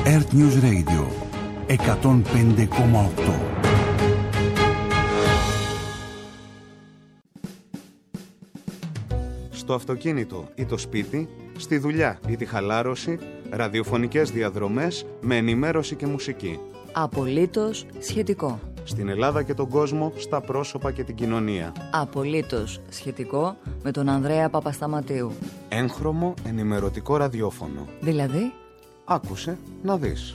Earth News Radio 105,8. Στο αυτοκίνητο ή το σπίτι, στη δουλειά ή τη χαλάρωση, ραδιοφωνικές διαδρομές με ενημέρωση και μουσική. Απολύτως σχετικό. Στην Ελλάδα και τον κόσμο, στα πρόσωπα και την κοινωνία. Απολύτως σχετικό με τον Ανδρέα Παπασταματίου. Έγχρωμο ενημερωτικό ραδιόφωνο. Δηλαδή, άκουσε να δεις.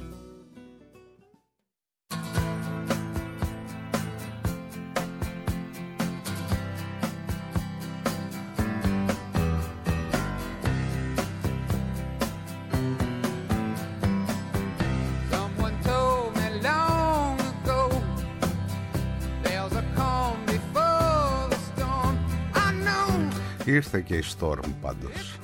Ήρθε και η Storm πάντως.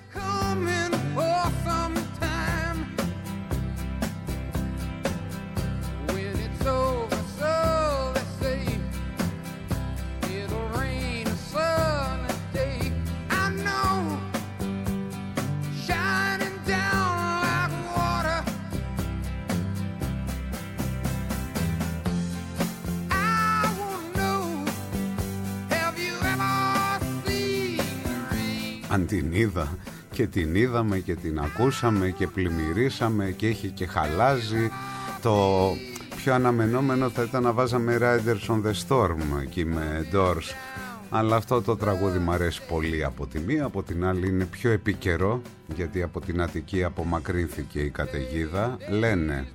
Αν την είδα και την είδαμε και την ακούσαμε και πλημμυρίσαμε και έχει και χαλάζει. Το πιο αναμενόμενο θα ήταν να βάζαμε Riders on the Storm εκεί με Doors. Αλλά αυτό το τραγούδι μου αρέσει πολύ από τη μία, από την άλλη είναι πιο επίκαιρο, γιατί από την Αττική απομακρύνθηκε η καταιγίδα, λένε.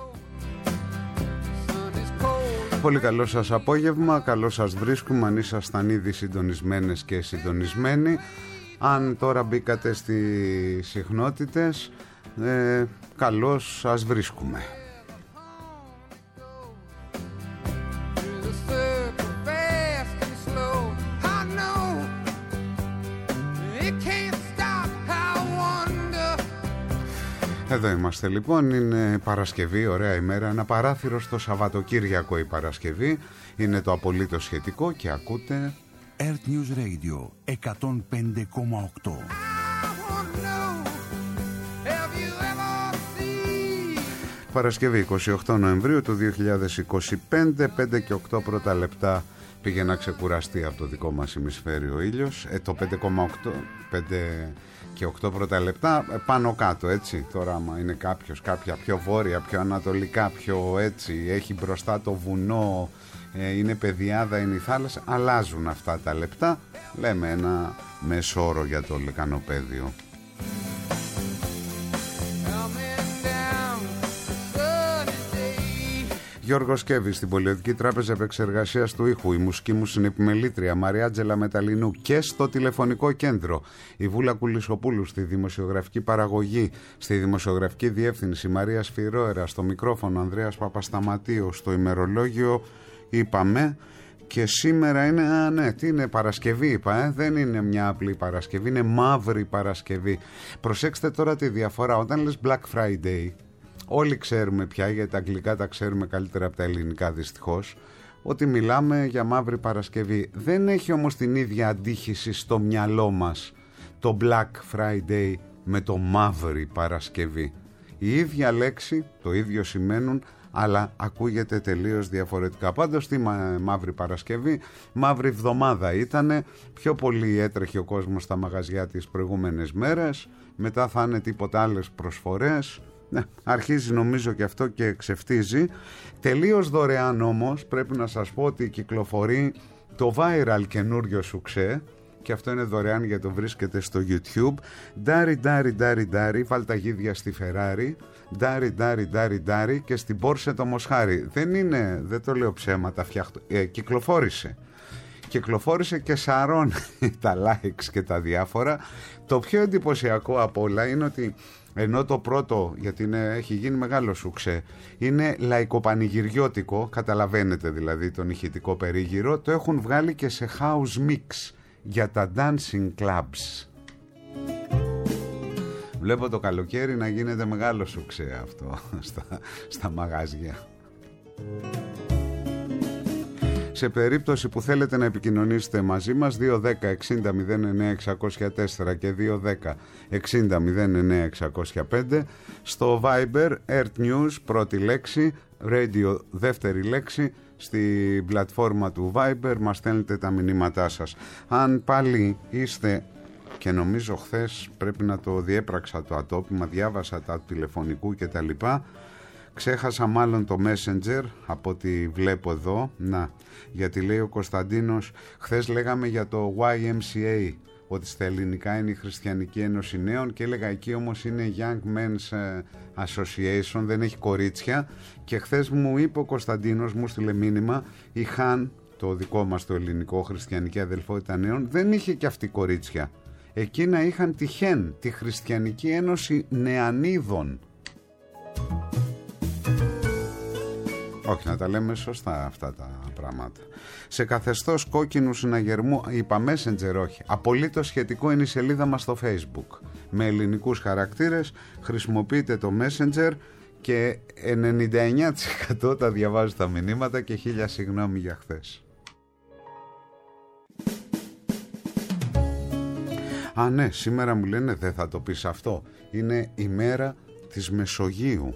Πολύ καλό σας απόγευμα, καλό σας βρίσκουμε αν ήσασταν ήδη συντονισμένες και συντονισμένοι. Αν τώρα μπήκατε στις συχνότητες, καλώς σας βρίσκουμε. Εδώ είμαστε λοιπόν, είναι Παρασκευή, ωραία ημέρα, ένα παράθυρο στο Σαββατοκύριακο η Παρασκευή, είναι το απολύτως σχετικό και ακούτε Earth News Radio 105,8. Παρασκευή 28 Νοεμβρίου του 2025, 5 και 8 πρώτα λεπτά πήγε να ξεκουραστεί από το δικό μας ημισφαίριο ο ήλιος. Το 5,8, 5 και 8 πρώτα λεπτά πάνω κάτω, έτσι. Τώρα άμα είναι κάποια πιο βόρεια, πιο ανατολικά, πιο έτσι, έχει μπροστά το βουνό, είναι πεδιάδα, είναι η θάλασσα, αλλάζουν αυτά τα λεπτά. Λέμε ένα μέσο όρο για το λεκανοπέδιο. Γιώργος Κέβης στην Πολιοδική Τράπεζα Επεξεργασίας του Ήχου. Η μουσική μου συνεπιμελήτρια Μαριάτζελα Μεταλινού και στο τηλεφωνικό κέντρο η Βούλα Κουλισοπούλου, στη δημοσιογραφική παραγωγή, στη δημοσιογραφική διεύθυνση Μαρία Σφυρόερα, στο μικρόφωνο Ανδρέας Παπασταματίου, στο ημερολόγιο είπαμε. Και σήμερα είναι, τι είναι, Παρασκευή είπα, δεν είναι μια απλή Παρασκευή, είναι μαύρη Παρασκευή. Προσέξτε τώρα τη διαφορά, όταν λες Black Friday, όλοι ξέρουμε πια, γιατί τα αγγλικά τα ξέρουμε καλύτερα από τα ελληνικά δυστυχώς, ότι μιλάμε για μαύρη Παρασκευή. Δεν έχει όμως την ίδια αντίχηση στο μυαλό μας το Black Friday με το μαύρη Παρασκευή. Η ίδια λέξη, το ίδιο σημαίνουν, αλλά ακούγεται τελείως διαφορετικά. Πάντως τη μαύρη Παρασκευή, μαύρη εβδομάδα ήτανε, πιο πολύ έτρεχε ο κόσμος στα μαγαζιά τις προηγούμενες μέρες, μετά θα είναι τίποτα άλλες προσφορές. Ναι, αρχίζει νομίζω και αυτό και ξεφτίζει. Τελείως δωρεάν όμως πρέπει να σας πω ότι κυκλοφορεί το viral καινούριο σουξέ, και αυτό είναι δωρεάν γιατί το βρίσκεται στο YouTube. Ντάρι, βάλ τα γίδια στη Ferrari. Ντάρι, και στην Porsche το μοσχάρι. Δεν το λέω ψέματα, κυκλοφόρησε και σαρώνει τα likes και τα διάφορα. Το πιο εντυπωσιακό από όλα είναι ότι ενώ το πρώτο, γιατί έχει γίνει μεγάλο σουξέ, είναι λαϊκοπανηγυριώτικο, καταλαβαίνετε δηλαδή τον ηχητικό περίγυρο, το έχουν βγάλει και σε house mix για τα dancing clubs. Βλέπω το καλοκαίρι να γίνεται μεγάλο σουξέ αυτό στα μαγάζια. Σε περίπτωση που θέλετε να επικοινωνήσετε μαζί μας, 210-60-09-604 και 210-60-09-605. Στο Viber, Earth News, πρώτη λέξη, Radio, δεύτερη λέξη. Στην πλατφόρμα του Viber μας στέλνετε τα μηνύματά σας. Αν πάλι είστε, και νομίζω χθες πρέπει να το διέπραξα το ατόπιμα, διάβασα τα τηλεφωνικού και τα λοιπά, ξέχασα μάλλον το Messenger από ό,τι βλέπω εδώ. Να, γιατί λέει ο Κωνσταντίνος, χθες λέγαμε για το YMCA, ότι στα ελληνικά είναι η Χριστιανική Ένωση Νέων, και έλεγα εκεί όμως είναι Young Men's Association, δεν έχει κορίτσια, και χθες μου είπε ο Κωνσταντίνος, μου στείλε μήνυμα, η ΧΑΝ, το δικό μας το ελληνικό Χριστιανική Αδελφότητα Νέων, δεν είχε και αυτή κορίτσια. Εκείνα είχαν τη ΧΕΝ, τη Χριστιανική Ένωση Νεανίδων. Όχι, να τα λέμε σωστά αυτά τα πράγματα. Σε καθεστώς κόκκινου συναγερμού, είπα Messenger, όχι. Απολύτως σχετικό είναι η σελίδα μας στο Facebook. Με ελληνικούς χαρακτήρες, χρησιμοποιείτε το Messenger και 99% τα διαβάζω τα μηνύματα, και 1000 συγγνώμη για χθες. Α, ναι, σήμερα μου λένε δεν θα το πεις αυτό. Είναι η μέρα της Μεσογείου.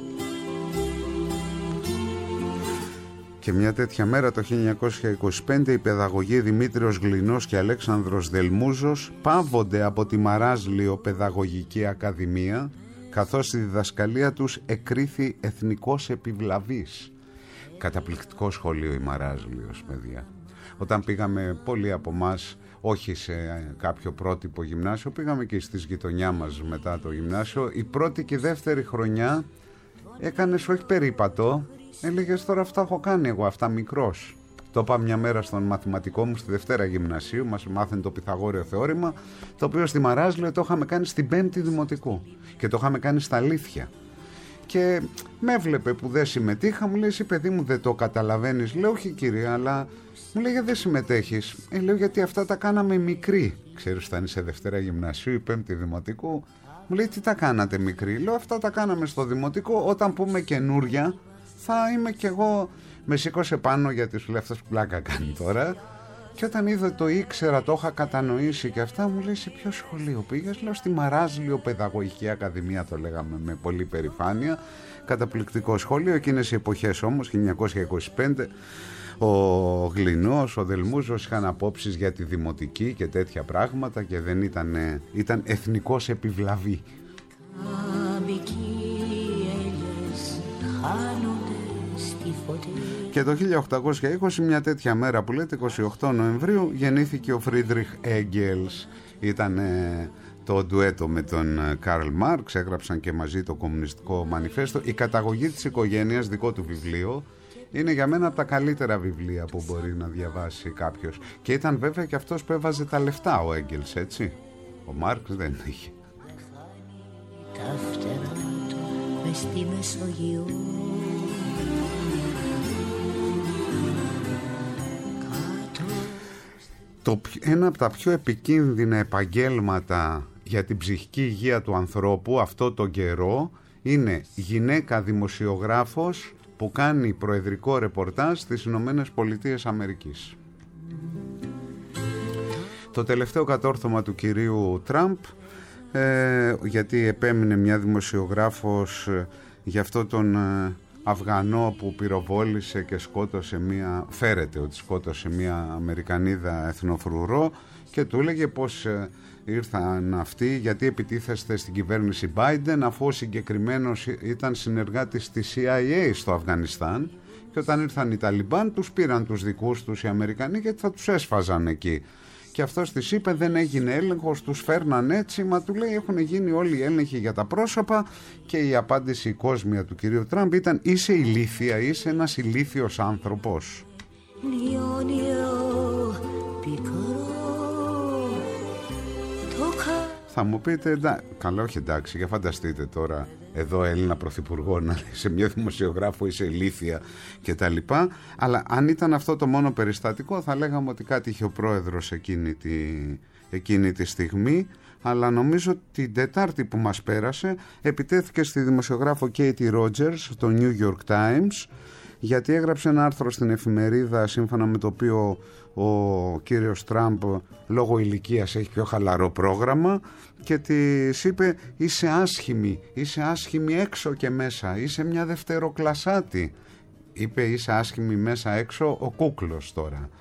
Και μια τέτοια μέρα το 1925 οι παιδαγωγοί Δημήτριος Γλινός και Αλέξανδρος Δελμούζος παύονται από τη Μαράζλιο Παιδαγωγική Ακαδημία, καθώς στη διδασκαλία τους εκρίθη εθνικός επιβλαβής. Καταπληκτικό σχολείο η Μαράζλιος, παιδιά. Όταν πήγαμε πολλοί από εμάς, όχι σε κάποιο πρότυπο γυμνάσιο, πήγαμε και στις γειτονιά μας μετά το γυμνάσιο, η πρώτη και η δεύτερη χρονιά έκανες όχι περίπατο, έλεγες τώρα αυτά έχω κάνει εγώ, αυτά μικρός. Το είπα μια μέρα στον μαθηματικό μου στη Δευτέρα Γυμνασίου, μας μάθαινε το Πυθαγόριο θεώρημα, το οποίο στη Μαράζλιο το είχαμε κάνει στην 5η Δημοτικού και το είχαμε κάνει στα Αλήθεια. Και με έβλεπε που δεν συμμετείχα, μου λέει, εσύ παιδί μου δεν το καταλαβαίνεις? Λέω, όχι κύριε, αλλά μου λέει, δεν συμμετέχεις? Λέω, γιατί αυτά τα κάναμε μικροί. Ξέρεις, όταν είσαι Δευτέρα Γυμνασίου ή 5η Δημοτικού, μου λέει, τι τα κάνατε μικροί? Λέω, αυτά τα κάναμε στο Δημοτικό, όταν πούμε καινούρια θα είμαι κι εγώ. Με σήκωσε πάνω, γιατί σου λέει, αυτός πλάκα κάνει τώρα. Και όταν είδε το ήξερα, το είχα κατανοήσει και αυτά, μου λέει, σε ποιο σχολείο πήγες? Λέω, στη Μαράζλιο Παιδαγωγική Ακαδημία, το λέγαμε με πολύ περηφάνεια. Καταπληκτικό σχολείο. Εκείνες οι εποχές όμως, 1925, ο Γλινός, ο Δελμούζος είχαν απόψεις για τη δημοτική και τέτοια πράγματα και δεν ήταν εθνικός επιβλαβή. Και το 1820, μια τέτοια μέρα που λέτε 28 Νοεμβρίου, γεννήθηκε ο Φρίντριχ Έγγελς. Ήταν το ντουέτο με τον Καρλ Μάρξ, έγραψαν και μαζί το Κομμουνιστικό Μανιφέστο. Η καταγωγή της οικογένειας, δικό του βιβλίο, είναι για μένα από τα καλύτερα βιβλία που μπορεί να διαβάσει κάποιος. Και ήταν βέβαια και αυτός που έβαζε τα λεφτά, ο Έγγελς, έτσι. Ο Μάρξ δεν είχε. Τα φτερά του μες στη Μεσογείο. Ένα από τα πιο επικίνδυνα επαγγέλματα για την ψυχική υγεία του ανθρώπου αυτό τον καιρό είναι γυναίκα δημοσιογράφος που κάνει προεδρικό ρεπορτάζ στις Ηνωμένες Πολιτείες Αμερικής. Το τελευταίο κατόρθωμα του κυρίου Τραμπ, γιατί επέμεινε μια δημοσιογράφος για αυτό τον Αφγανό που πυροβόλησε και φέρεται ότι σκότωσε μια Αμερικανίδα εθνοφρουρό, και του έλεγε πως ήρθαν αυτοί γιατί επιτίθεστε στην κυβέρνηση Biden, αφού ο συγκεκριμένος ήταν συνεργάτης της CIA στο Αφγανιστάν, και όταν ήρθαν οι Ταλιμπάν τους πήραν τους δικούς τους οι Αμερικανοί γιατί θα τους έσφαζαν εκεί. Και αυτός της είπε δεν έγινε έλεγχος, τους φέρναν έτσι, μα του λέει έχουν γίνει όλοι οι έλεγχοι για τα πρόσωπα. Και η απάντηση κόσμια του κυρίου Τραμπ ήταν είσαι ηλίθια, είσαι ένας ηλίθιος άνθρωπος. Θα μου πείτε, καλά όχι εντάξει, για φανταστείτε τώρα εδώ Έλληνα πρωθυπουργό να λέει σε μια δημοσιογράφο είσαι ηλίθια και τα λοιπά. Αλλά αν ήταν αυτό το μόνο περιστατικό θα λέγαμε ότι κάτι είχε ο πρόεδρος εκείνη τη στιγμή. Αλλά νομίζω την Τετάρτη που μας πέρασε επιτέθηκε στη δημοσιογράφο Katie Rogers στο New York Times, γιατί έγραψε ένα άρθρο στην εφημερίδα σύμφωνα με το οποίο ο κύριος Τραμπ λόγω ηλικίας έχει πιο χαλαρό πρόγραμμα και της είπε είσαι άσχημη έξω και μέσα, είσαι μια δευτεροκλασάτη. Είπε είσαι άσχημη μέσα έξω ο κούκλος τώρα.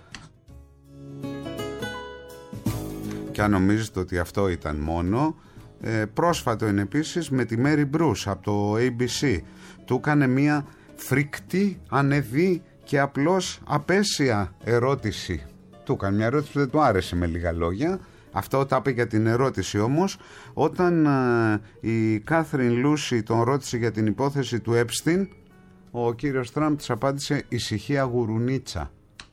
Και αν νομίζετε ότι αυτό ήταν μόνο, πρόσφατο είναι επίσης με τη Μέρι Μπρούς από το ABC. Του έκανε μια φρικτή, ανεδή και απλώς απέσια ερώτηση. Του έκανε μια ερώτηση που δεν του άρεσε με λίγα λόγια. Αυτό τα είπε για την ερώτηση όμως. Όταν η Κάθριν Λούσι τον ρώτησε για την υπόθεση του Epstein, ο κύριος Τραμπ της απάντησε ησυχία γουρουνίτσα.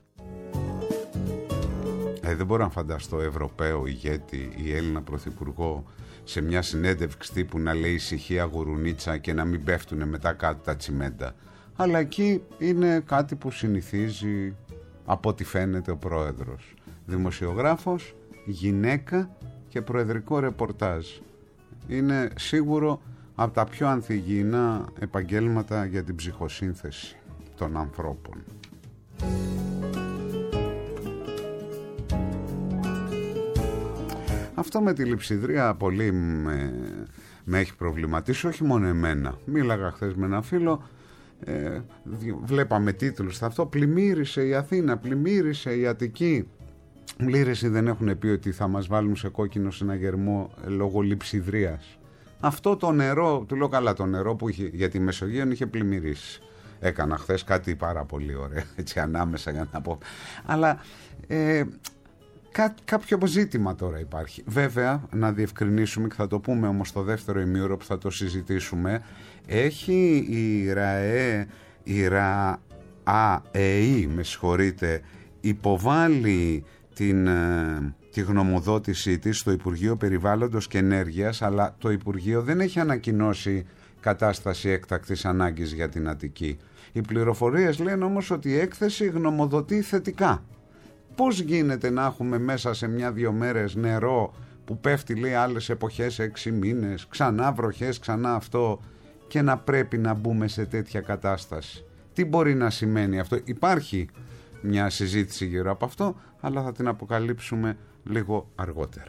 Δεν μπορώ να φανταστώ Ευρωπαίο ηγέτη ή Έλληνα πρωθυπουργό σε μια συνέντευξη τύπου να λέει ησυχία γουρουνίτσα και να μην πέφτουν μετά κάτω τα τσιμέντα. Αλλά εκεί είναι κάτι που συνηθίζει από ό,τι φαίνεται ο πρόεδρος. Δημοσιογράφος, γυναίκα και προεδρικό ρεπορτάζ. Είναι σίγουρο από τα πιο ανθυγιεινά επαγγέλματα για την ψυχοσύνθεση των ανθρώπων. Αυτό με τη λειψιδρία πολύ με έχει προβληματίσει, όχι μόνο εμένα. Μίλαγα χθες με ένα φίλο, βλέπαμε τίτλους σε αυτό, πλημμύρισε η Αθήνα, πλημμύρισε η Αττική. Λύρεση δεν έχουν πει ότι θα μας βάλουν σε κόκκινο συναγερμό λόγω λειψιδρίας. Αυτό το νερό, του λέω καλά, το νερό που είχε για τη Μεσογείο είχε πλημμυρίσει. Έκανα χθες κάτι πάρα πολύ ωραίο, έτσι ανάμεσα για να πω. Αλλά κάποιο ζήτημα τώρα υπάρχει. Βέβαια, να διευκρινίσουμε και θα το πούμε όμως στο δεύτερο ημίωρο που θα το συζητήσουμε, έχει η ΡΑΕΗ, με συγχωρείτε, υποβάλει τη γνωμοδότησή της στο Υπουργείο Περιβάλλοντος και Ενέργειας, αλλά το Υπουργείο δεν έχει ανακοινώσει κατάσταση έκτακτης ανάγκης για την Αττική. Οι πληροφορίες λένε όμως ότι η έκθεση γνωμοδοτεί θετικά. Πώς γίνεται να έχουμε μέσα σε 1-2 μέρες νερό που πέφτει λέει άλλες εποχές 6 μήνες, ξανά βροχές, ξανά αυτό, και να πρέπει να μπούμε σε τέτοια κατάσταση? Τι μπορεί να σημαίνει αυτό? Υπάρχει μια συζήτηση γύρω από αυτό, αλλά θα την αποκαλύψουμε λίγο αργότερα.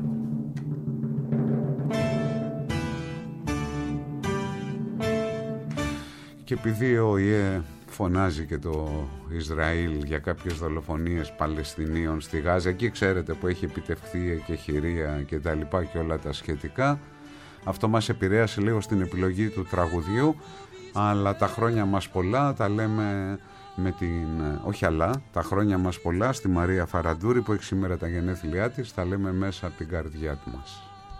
Και επειδή ο ΙΕ φωνάζει και το Ισραήλ για κάποιες δολοφονίες Παλαιστινίων στη Γάζα, εκεί ξέρετε που έχει επιτευχθεί εκεχηρία και τα λοιπά και όλα τα σχετικά, αυτό μας επηρέασε λίγο στην επιλογή του τραγουδιού, αλλά τα χρόνια μας πολλά τα λέμε με την... όχι αλλά, τα χρόνια μας πολλά στη Μαρία Φαραντούρη που έχει σήμερα τα γενέθλιά της, τα λέμε μέσα από την καρδιά μας.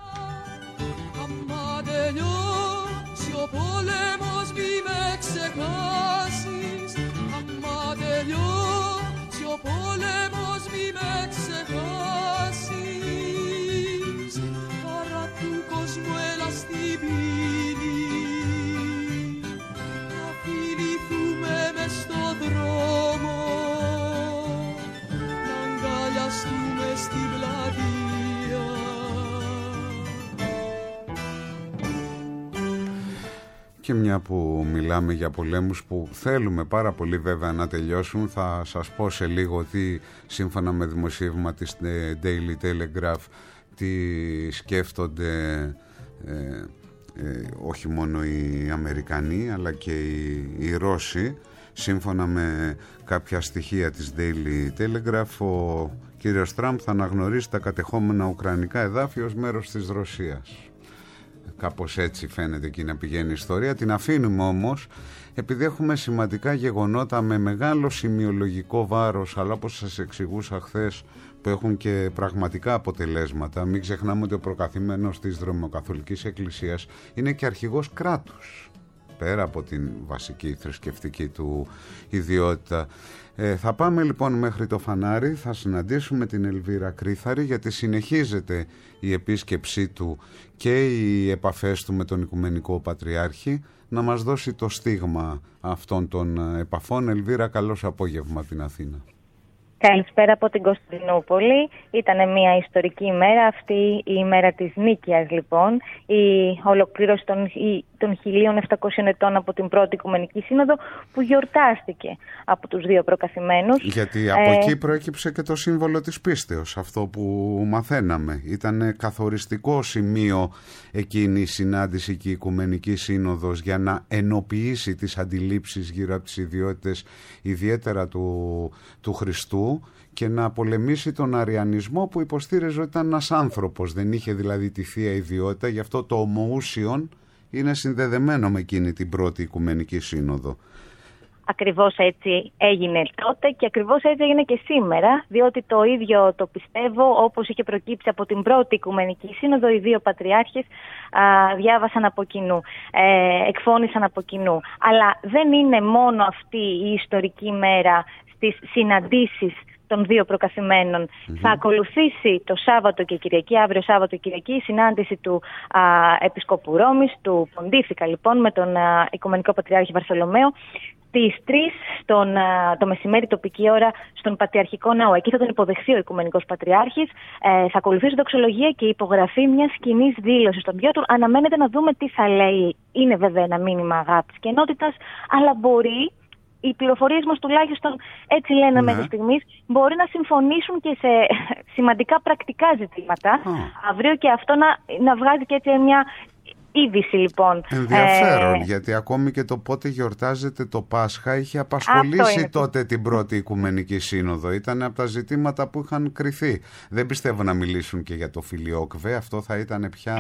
Και μια που μιλάμε για πολέμους που θέλουμε πάρα πολύ βέβαια να τελειώσουν, θα σας πω σε λίγο τι σύμφωνα με δημοσίευμα της Daily Telegraph τι σκέφτονται όχι μόνο οι Αμερικανοί αλλά και οι Ρώσοι. Σύμφωνα με κάποια στοιχεία της Daily Telegraph, ο κύριος Τραμπ θα αναγνωρίσει τα κατεχόμενα ουκρανικά εδάφη ως μέρος της Ρωσίας. Κάπως έτσι φαίνεται εκεί να πηγαίνει η ιστορία. Την αφήνουμε όμως επειδή έχουμε σημαντικά γεγονότα με μεγάλο σημειολογικό βάρος, αλλά όπως σας εξηγούσα χθες, που έχουν και πραγματικά αποτελέσματα. Μην ξεχνάμε ότι ο προκαθημένος της Ρωμαιοκαθολικής Εκκλησίας είναι και αρχηγός κράτους, πέρα από την βασική θρησκευτική του ιδιότητα. Θα πάμε λοιπόν μέχρι το φανάρι, θα συναντήσουμε την Ελβίρα Κρύθαρη, γιατί συνεχίζεται η επίσκεψή του και οι επαφές του με τον Οικουμενικό Πατριάρχη, να μας δώσει το στίγμα αυτών των επαφών. Ελβίρα, καλώς απόγευμα από την Αθήνα. Καλησπέρα από την Κωνσταντινούπολη. Ήταν μια ιστορική ημέρα αυτή, η ημέρα της Νίκαιας λοιπόν, η ολοκλήρωση των 1700 ετών από την Πρώτη Οικουμενική Σύνοδο που γιορτάστηκε από τους δύο προκαθημένους. Γιατί από εκεί προέκυψε και το σύμβολο της πίστεως, αυτό που μαθαίναμε. Ήταν καθοριστικό σημείο εκείνη η συνάντηση και η Οικουμενική Σύνοδος για να ενοποιήσει τις αντιλήψεις γύρω από τις ιδιότητες ιδιαίτερα του Χριστού και να πολεμήσει τον αριανισμό που υποστήριζε ότι ήταν ένας άνθρωπος, δεν είχε δηλαδή τη θεία ιδιότητα, γι' αυτό το ομοούσιον είναι συνδεδεμένο με εκείνη την Πρώτη Οικουμενική Σύνοδο. Ακριβώς έτσι έγινε τότε και ακριβώς έτσι έγινε και σήμερα, διότι το ίδιο το πιστεύω, όπως είχε προκύψει από την Πρώτη Οικουμενική Σύνοδο, οι δύο πατριάρχες διάβασαν από κοινού, εκφώνησαν από κοινού. Αλλά δεν είναι μόνο αυτή η ιστορική μέρα στις συναντήσεις των δύο προκαθημένων. Θα ακολουθήσει το Σάββατο και Κυριακή, αύριο Σάββατο και Κυριακή, η συνάντηση του Επισκόπου Ρώμης, του Ποντίφικα λοιπόν, με τον Οικουμενικό Πατριάρχη Βαρθολομαίο, στις 3 το μεσημέρι τοπική ώρα στον Πατριαρχικό Ναό. Εκεί θα τον υποδεχθεί ο Οικουμενικός Πατριάρχης, θα ακολουθήσει δοξολογία και υπογραφή μιας κοινής δήλωσης των δυο του. Αναμένεται να δούμε τι θα λέει. Είναι βέβαια ένα μήνυμα αγάπης και ενότητας, αλλά μπορεί, οι πληροφορίες μας τουλάχιστον έτσι λένε μέχρι στιγμής, μπορεί να συμφωνήσουν και σε σημαντικά πρακτικά ζητήματα. Αύριο και αυτό να βγάζει και έτσι μια είδηση λοιπόν. Ενδιαφέρον, γιατί ακόμη και το πότε γιορτάζεται το Πάσχα είχε απασχολήσει τότε την Πρώτη Οικουμενική Σύνοδο. Ήταν από τα ζητήματα που είχαν κριθεί. Δεν πιστεύω να μιλήσουν και για το Φιλιόκβε, αυτό θα ήταν πια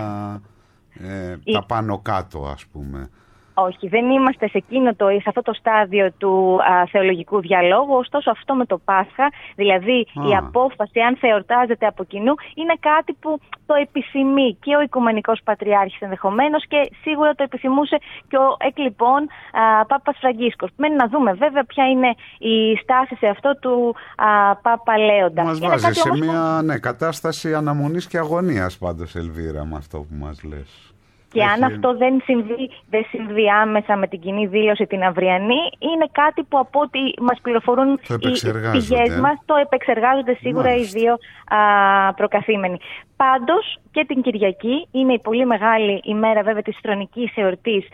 τα πάνω κάτω ας πούμε. Όχι, δεν είμαστε σε αυτό το στάδιο του θεολογικού διαλόγου, ωστόσο αυτό με το Πάσχα, δηλαδή η απόφαση αν θα εορτάζεται από κοινού, είναι κάτι που το επιθυμεί και ο Οικουμενικός Πατριάρχης ενδεχομένως και σίγουρα το επιθυμούσε και ο εκλειπών Πάπας Φραγκίσκος. Μένει να δούμε βέβαια ποια είναι η στάση σε αυτό του Πάπα Λέοντα. Μας βάζει σε μια κατάσταση αναμονής και αγωνίας πάντως, Ελβίρα, με αυτό που μας λες. Και αν αυτό δεν συμβεί άμεσα με την κοινή δήλωση την αυριανή, είναι κάτι που από ό,τι μας πληροφορούν οι πηγές μας, το επεξεργάζονται σίγουρα οι δύο προκαθήμενοι. Πάντως και την Κυριακή είναι η πολύ μεγάλη ημέρα βέβαια της θρονικής εορτής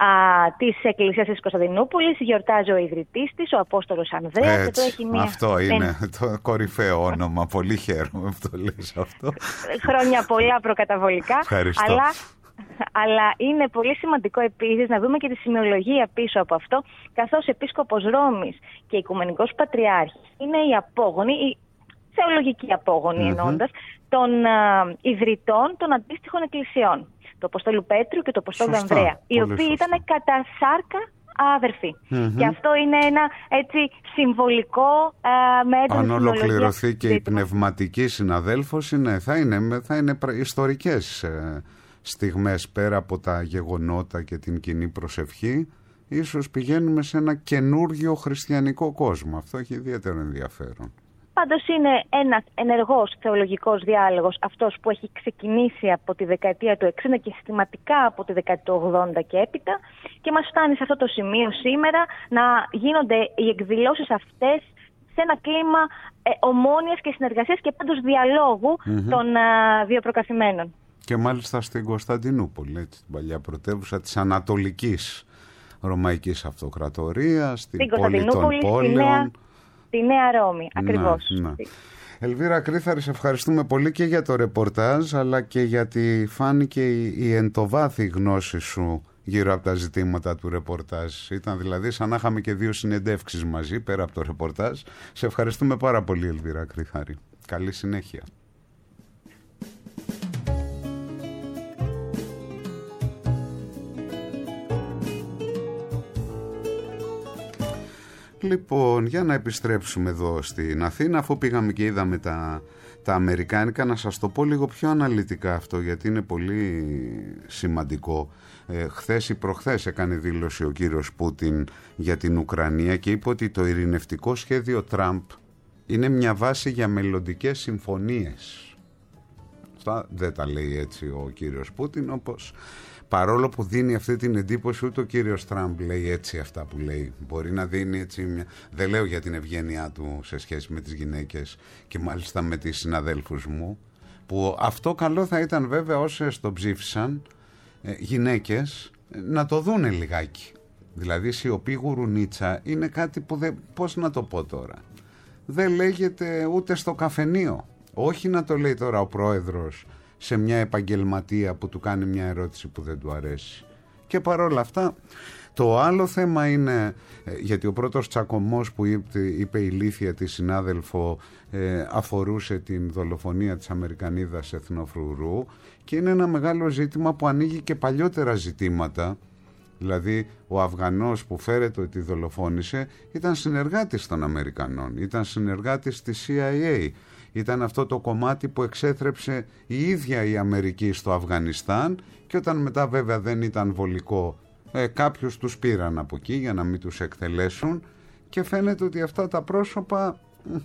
της Εκκλησίας της Κωνσταντινούπολης. Γιορτάζει ο ιδρυτής της, ο Απόστολος Ανδρέας. Αυτό είναι το κορυφαίο όνομα. Πολύ χαίρομαι που το λες αυτό. Χρόνια πολλά προκαταβολικά. Ευχαριστώ. Αλλά είναι πολύ σημαντικό επίσης να δούμε και τη σημειολογία πίσω από αυτό, καθώς Επίσκοπος Ρώμης και Οικουμενικός Πατριάρχης είναι οι απόγονοι, οι θεολογικοί απόγονοι εννοώντας, των ιδρυτών των αντίστοιχων εκκλησιών, του Αποστόλου Πέτρου και του Αποστόλου Ανδρέα, οι οποίοι ήταν κατά σάρκα αδερφοί. Και αυτό είναι ένα έτσι συμβολικό μέτρο. Αν ολοκληρωθεί και η πνευματική συναδέλφωση, θα είναι ιστορικές στιγμές πέρα από τα γεγονότα και την κοινή προσευχή. Ίσως πηγαίνουμε σε ένα καινούργιο χριστιανικό κόσμο. Αυτό έχει ιδιαίτερο ενδιαφέρον. Πάντως είναι ένας ενεργός θεολογικός διάλογος αυτός που έχει ξεκινήσει από τη δεκαετία του 60 και συστηματικά από τη δεκαετία του 80 και έπειτα, και μας φτάνει σε αυτό το σημείο σήμερα να γίνονται οι εκδηλώσεις αυτές σε ένα κλίμα ομόνοιας και συνεργασίας και πάντως διαλόγου των δύο προκαθημένων. Και μάλιστα στην Κωνσταντινούπολη, την παλιά πρωτεύουσα της Ανατολικής Ρωμαϊκής Αυτοκρατορίας, στην πόλη των πόλεων. Στη Νέα Ρώμη, ακριβώς. Ελβίρα Κρύθαρη, σε ευχαριστούμε πολύ και για το ρεπορτάζ, αλλά και γιατί φάνηκε η εντοβάθη γνώση σου γύρω από τα ζητήματα του ρεπορτάζ. Ήταν δηλαδή σαν να είχαμε και δύο συνεντεύξεις μαζί, πέρα από το ρεπορτάζ. Σε ευχαριστούμε πάρα πολύ, Ελβίρα Κρύθαρη. Καλή συνέχεια. Λοιπόν, για να επιστρέψουμε εδώ στην Αθήνα, αφού πήγαμε και είδαμε τα αμερικάνικα, να σας το πω λίγο πιο αναλυτικά αυτό, γιατί είναι πολύ σημαντικό. Χθες ή προχθές έκανε δήλωση ο κύριος Πούτιν για την Ουκρανία και είπε ότι το ειρηνευτικό σχέδιο Τραμπ είναι μια βάση για μελλοντικές συμφωνίες. αυτά. Δεν τα λέει έτσι ο κύριος Πούτιν, όπως παρόλο που δίνει αυτή την εντύπωση, ούτε ο κύριος Τραμπ λέει έτσι αυτά που λέει. Μπορεί να δίνει έτσι δεν λέω για την ευγένειά του σε σχέση με τις γυναίκες και μάλιστα με τις συναδέλφους μου, που αυτό καλό θα ήταν βέβαια όσες το ψήφισαν, γυναίκες, να το δούνε λιγάκι. Δηλαδή σιωπή γουρουνίτσα είναι κάτι που πώς να το πω τώρα, δεν λέγεται ούτε στο καφενείο. Όχι να το λέει τώρα ο πρόεδρος σε μια επαγγελματία που του κάνει μια ερώτηση που δεν του αρέσει. Και παρόλα αυτά, το άλλο θέμα είναι, γιατί ο πρώτος τσακωμός που είπε η Λύθια τη συνάδελφο αφορούσε την δολοφονία της Αμερικανίδας εθνοφρουρού, και είναι ένα μεγάλο ζήτημα που ανοίγει και παλιότερα ζητήματα. Δηλαδή ο Αφγανός που φέρεται ότι δολοφόνησε ήταν συνεργάτης των Αμερικανών, ήταν συνεργάτης της CIA. Ήταν αυτό το κομμάτι που εξέθρεψε η ίδια η Αμερική στο Αφγανιστάν, και όταν μετά βέβαια δεν ήταν βολικό, κάποιους τους πήραν από εκεί για να μην τους εκτελέσουν, και φαίνεται ότι αυτά τα πρόσωπα,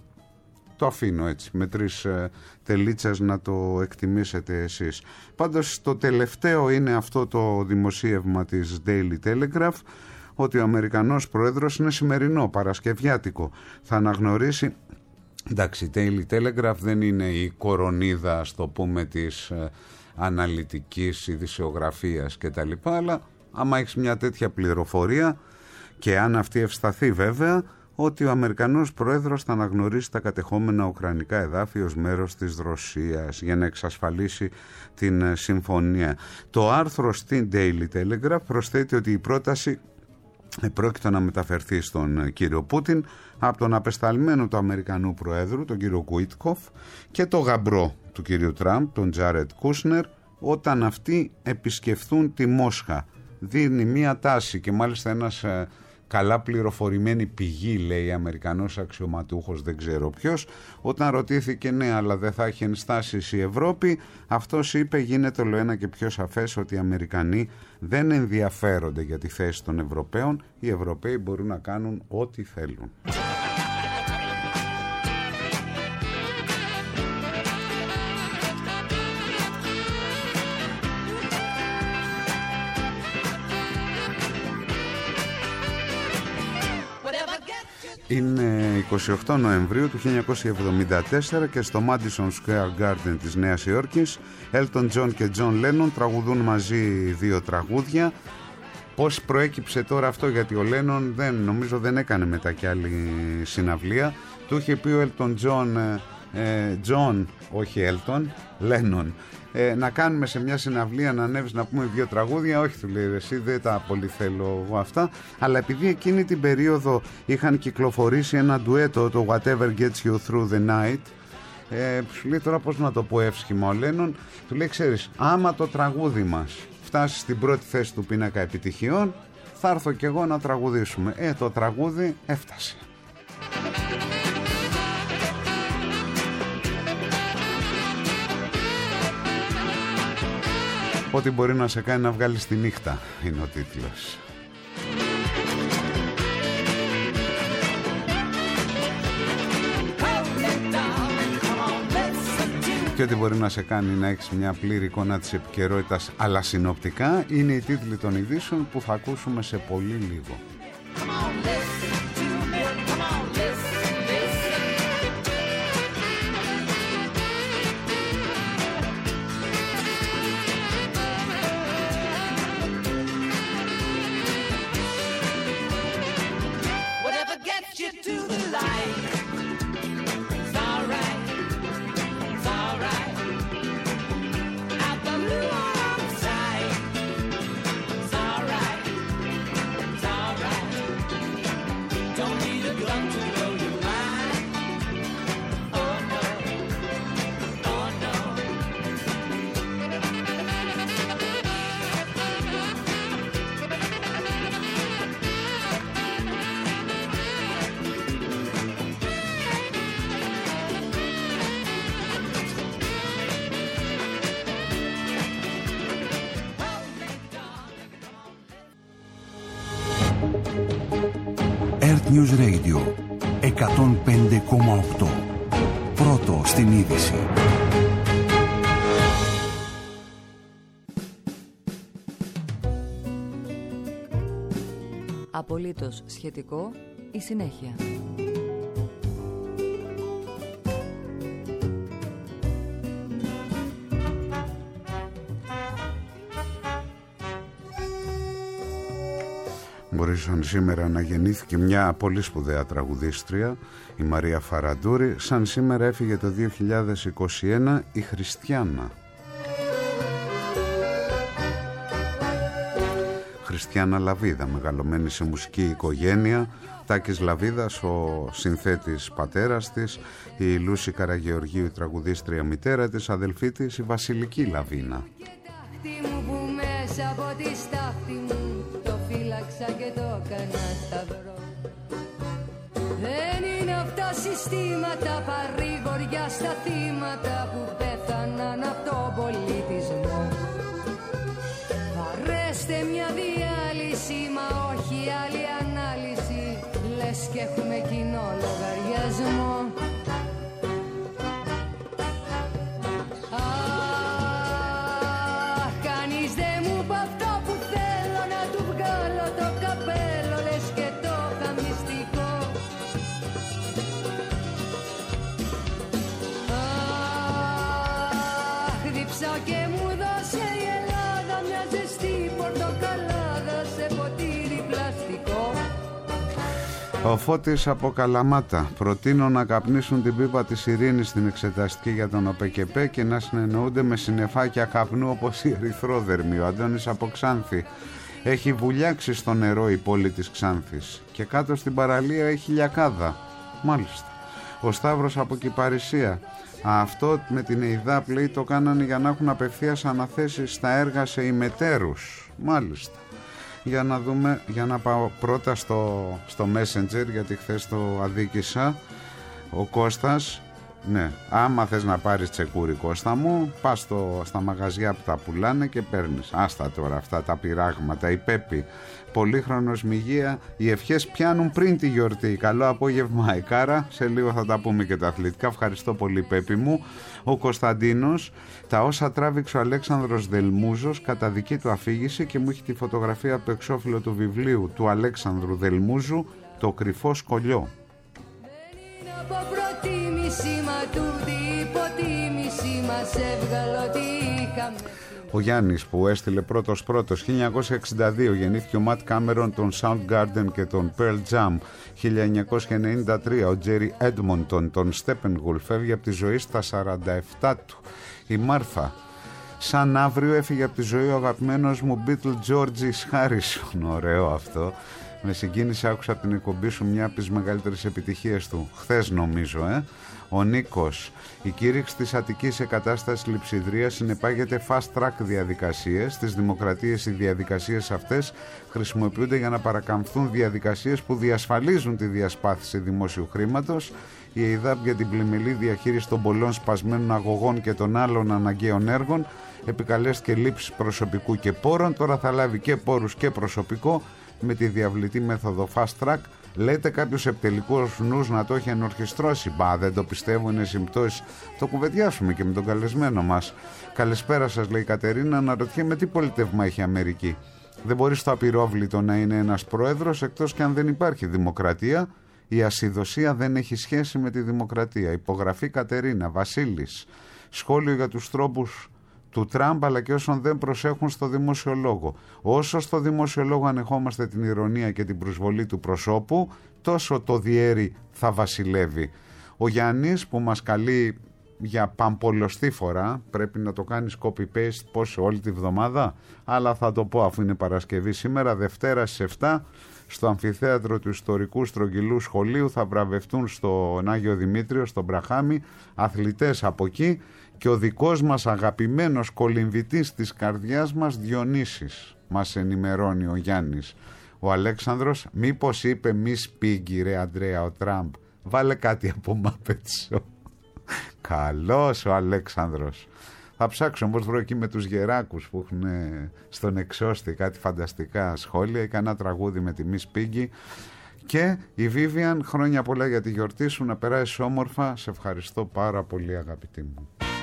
το αφήνω έτσι με 3 τελίτσες να το εκτιμήσετε εσείς. Πάντως το τελευταίο είναι αυτό το δημοσίευμα της Daily Telegraph, ότι ο Αμερικανός πρόεδρος είναι σημερινό, παρασκευιάτικο, θα αναγνωρίσει. Εντάξει, η Daily Telegraph δεν είναι η κορονίδα, στο πούμε, της αναλυτικής ειδησιογραφίας και τα λοιπά, αλλά άμα έχεις μια τέτοια πληροφορία, και αν αυτή ευσταθεί βέβαια, ότι ο Αμερικανός πρόεδρος θα αναγνωρίσει τα κατεχόμενα ουκρανικά εδάφη ως μέρος της Ρωσίας για να εξασφαλίσει την συμφωνία. Το άρθρο στην Daily Telegraph προσθέτει ότι η πρόταση πρόκειται να μεταφερθεί στον κύριο Πούτιν από τον απεσταλμένο του Αμερικανού Προέδρου, τον κύριο Κουίτκοφ, και το γαμπρό του κύριου Τραμπ, τον Τζάρετ Κούσνερ, όταν αυτοί επισκεφθούν τη Μόσχα. Δίνει μία τάση, και μάλιστα ένας καλά πληροφορημένη πηγή, λέει, Αμερικανός αξιωματούχος, δεν ξέρω ποιος, όταν ρωτήθηκε ναι, αλλά δεν θα έχει ενστάσεις η Ευρώπη, αυτός είπε, γίνεται ολοένα και πιο σαφές ότι οι Αμερικανοί δεν ενδιαφέρονται για τη θέση των Ευρωπαίων, οι Ευρωπαίοι μπορούν να κάνουν ό,τι θέλουν. Είναι 28 Νοεμβρίου του 1974 και στο Madison Square Garden της Νέας Υόρκης Elton John και John Lennon τραγουδούν μαζί 2 τραγούδια. Πώς προέκυψε τώρα αυτό, γιατί ο Lennon νομίζω δεν έκανε μετά κι άλλη συναυλία. Του είχε πει ο Elton John, όχι Elton, Lennon, να κάνουμε σε μια συναυλία, να ανέβεις να πούμε 2 τραγούδια. Όχι, του λέει, εσύ δεν τα πολύ θέλω εγώ αυτά. Αλλά επειδή εκείνη την περίοδο είχαν κυκλοφορήσει ένα ντουέτο, το Whatever Gets You Through the Night, σου λέει τώρα πώς να το πω εύσχημα ο Lennon, του λέει, ξέρεις, άμα το τραγούδι μας φτάσει στην πρώτη θέση του πίνακα επιτυχιών, θα έρθω κι εγώ να τραγουδήσουμε. Το τραγούδι έφτασε. Ό,τι μπορεί να σε κάνει να βγάλεις τη νύχτα είναι ο τίτλος. Και ό,τι μπορεί να σε κάνει να έχεις μια πλήρη εικόνα της επικαιρότητας, αλλά συνοπτικά, είναι οι τίτλοι των ειδήσεων που θα ακούσουμε σε πολύ λίγο. News Radio 105,8. Πρώτο στην είδηση. Απολύτως σχετικό, η συνέχεια. Μπορεί σαν σήμερα να γεννήθηκε μια πολύ σπουδαία τραγουδίστρια, η Μαρία Φαραντούρη. Σαν σήμερα έφυγε το 2021 η Χριστιάνα. Χριστιάνα Λαβίδα, μεγαλωμένη σε μουσική οικογένεια. Τάκης Λαβίδας, ο συνθέτης πατέρας της, η Λούση Καραγεωργίου, η τραγουδίστρια μητέρα της, αδελφή της η Βασιλική Λαβίνα. Και το έκανα σταυρό. Δεν είναι αυτά συστήματα παρηγοριά στα θύματα που πέθαναν από τον πολιτισμό. Βαρέστε μια διάλυση, μα όχι άλλη ανάλυση. Λες και έχουμε κοινό λογαριασμό. Και μου δώσε η Ελλάδα μια ζεστή πορτοκαλάδα σε ποτήρι πλαστικό. Ο Φώτης από Καλαμάτα. Προτείνω να καπνίσουν την πίπα της ειρήνης στην εξεταστική για τον ΟΠΕΚΕΠΕ και να συνεννοούνται με συννεφάκια καπνού όπως οι ερυθρόδερμοι. Ο Αντώνης από Ξάνθη. Έχει βουλιάξει στο νερό η πόλη της Ξάνθης και κάτω στην παραλία έχει λιακάδα. Μάλιστα. Ο Σταύρος από Κυπαρισία. Αυτό με την ΕΙΔΑΠ λέει το κάνανε για να έχουν απευθείας αναθέσεις στα έργα σε ημετέρους. Μάλιστα. Για να δούμε, για να πάω πρώτα στο Messenger, γιατί χθες το αδίκησα. Ο Κώστας, ναι, άμα θες να πάρεις τσεκούρι Κώστα μου, πας στα μαγαζιά που τα πουλάνε και παίρνεις. Άστα τώρα αυτά τα πειράγματα. Η Πέπη, πολύχρονος μυγεία, οι ευχές πιάνουν πριν τη γιορτή. Καλό απόγευμα η Κάρα, σε λίγο θα τα πούμε και τα αθλητικά. Ευχαριστώ πολύ Πέπη μου. Ο Κωνσταντίνος, τα όσα τράβηξε ο Αλέξανδρος Δελμούζος κατά δική του αφήγηση, και μου έχει τη φωτογραφία από το εξώφυλλο του βιβλίου του Αλέξανδρου Δελμούζου, Το κρυφό σκολιό. Ο Γιάννης που έστειλε πρώτος 1962, γεννήθηκε ο Ματ Κάμερον, τον Soundgarden και τον Pearl Jam. 1993 ο Τζέρι Έντμοντον, τον Steppenwolf, φεύγει από τη ζωή στα 47 του. Η Μάρθα, σαν αύριο έφυγε από τη ζωή ο αγαπημένος μου Beatle George Harrison. Ωραίο αυτό. Με συγκίνηση άκουσα από την εκπομπή σου μια από τις μεγαλύτερες επιτυχίες του, χθες νομίζω. Ο Νίκος, η κήρυξη της Αττικής εγκατάστασης λειψιδρίας συνεπάγεται fast track διαδικασίες. Στις δημοκρατίες οι διαδικασίες αυτές χρησιμοποιούνται για να παρακαμφθούν διαδικασίες που διασφαλίζουν τη διασπάθηση δημόσιου χρήματος. Η ΕΙΔΑΠ για την πλημελή διαχείριση των πολλών σπασμένων αγωγών και των άλλων αναγκαίων έργων επικαλέστηκε λήψη προσωπικού και πόρων. Τώρα θα λάβει και πόρους και προσωπικό με τη διαβλητή μέθοδο fast track. Λέτε κάποιος επιτελικός νους να το έχει ενορχιστρώσει. Μπα, δεν το πιστεύω, είναι συμπτώσεις. Το κουβεντιάσουμε και με τον καλεσμένο μας. Καλησπέρα σας, λέει η Κατερίνα. Αναρωτιέμαι τι πολιτεύμα έχει η Αμερική. Δεν μπορεί στο απειρόβλητο να είναι ένας πρόεδρος, εκτός και αν δεν υπάρχει δημοκρατία. Η ασυδοσία δεν έχει σχέση με τη δημοκρατία. Υπογραφή Κατερίνα. Βασίλης, σχόλιο για τους τρόπους του Τραμπ αλλά και όσων δεν προσέχουν στο δημόσιο λόγο. Όσο στο δημόσιο λόγο ανεχόμαστε την ηρωνία και την προσβολή του προσώπου, τόσο το διέρη θα βασιλεύει. Ο Γιάννης που μας καλεί για παμπολοστή φορά, πρέπει να το κάνεις copy-paste πόσο όλη τη βδομάδα, αλλά θα το πω αφού είναι Παρασκευή σήμερα, Δευτέρα στις 7, στο αμφιθέατρο του Ιστορικού Στρογγυλού Σχολείου θα βραβευτούν στον Άγιο Δημήτριο, στον Μπραχάμι, αθλητές από εκεί και ο δικός μας αγαπημένος κολυμβητής της καρδιάς μας Διονύσης, μας ενημερώνει ο Γιάννης. Ο Αλέξανδρος, μήπως είπε Miss Piggy ρε Αντρέα ο Τραμπ, βάλε κάτι από Muppet Show. Καλός ο Αλέξανδρος. Θα ψάξω όμως βρω εκεί με τους γεράκους που έχουν στον εξώστη κάτι φανταστικά σχόλια ή κανένα τραγούδι με τη Miss Piggy. Και η Βίβιαν, χρόνια πολλά για τη γιορτή σου, να περάσεις όμορφα. Σε ευχαριστώ πάρα πολύ αγαπητή μου.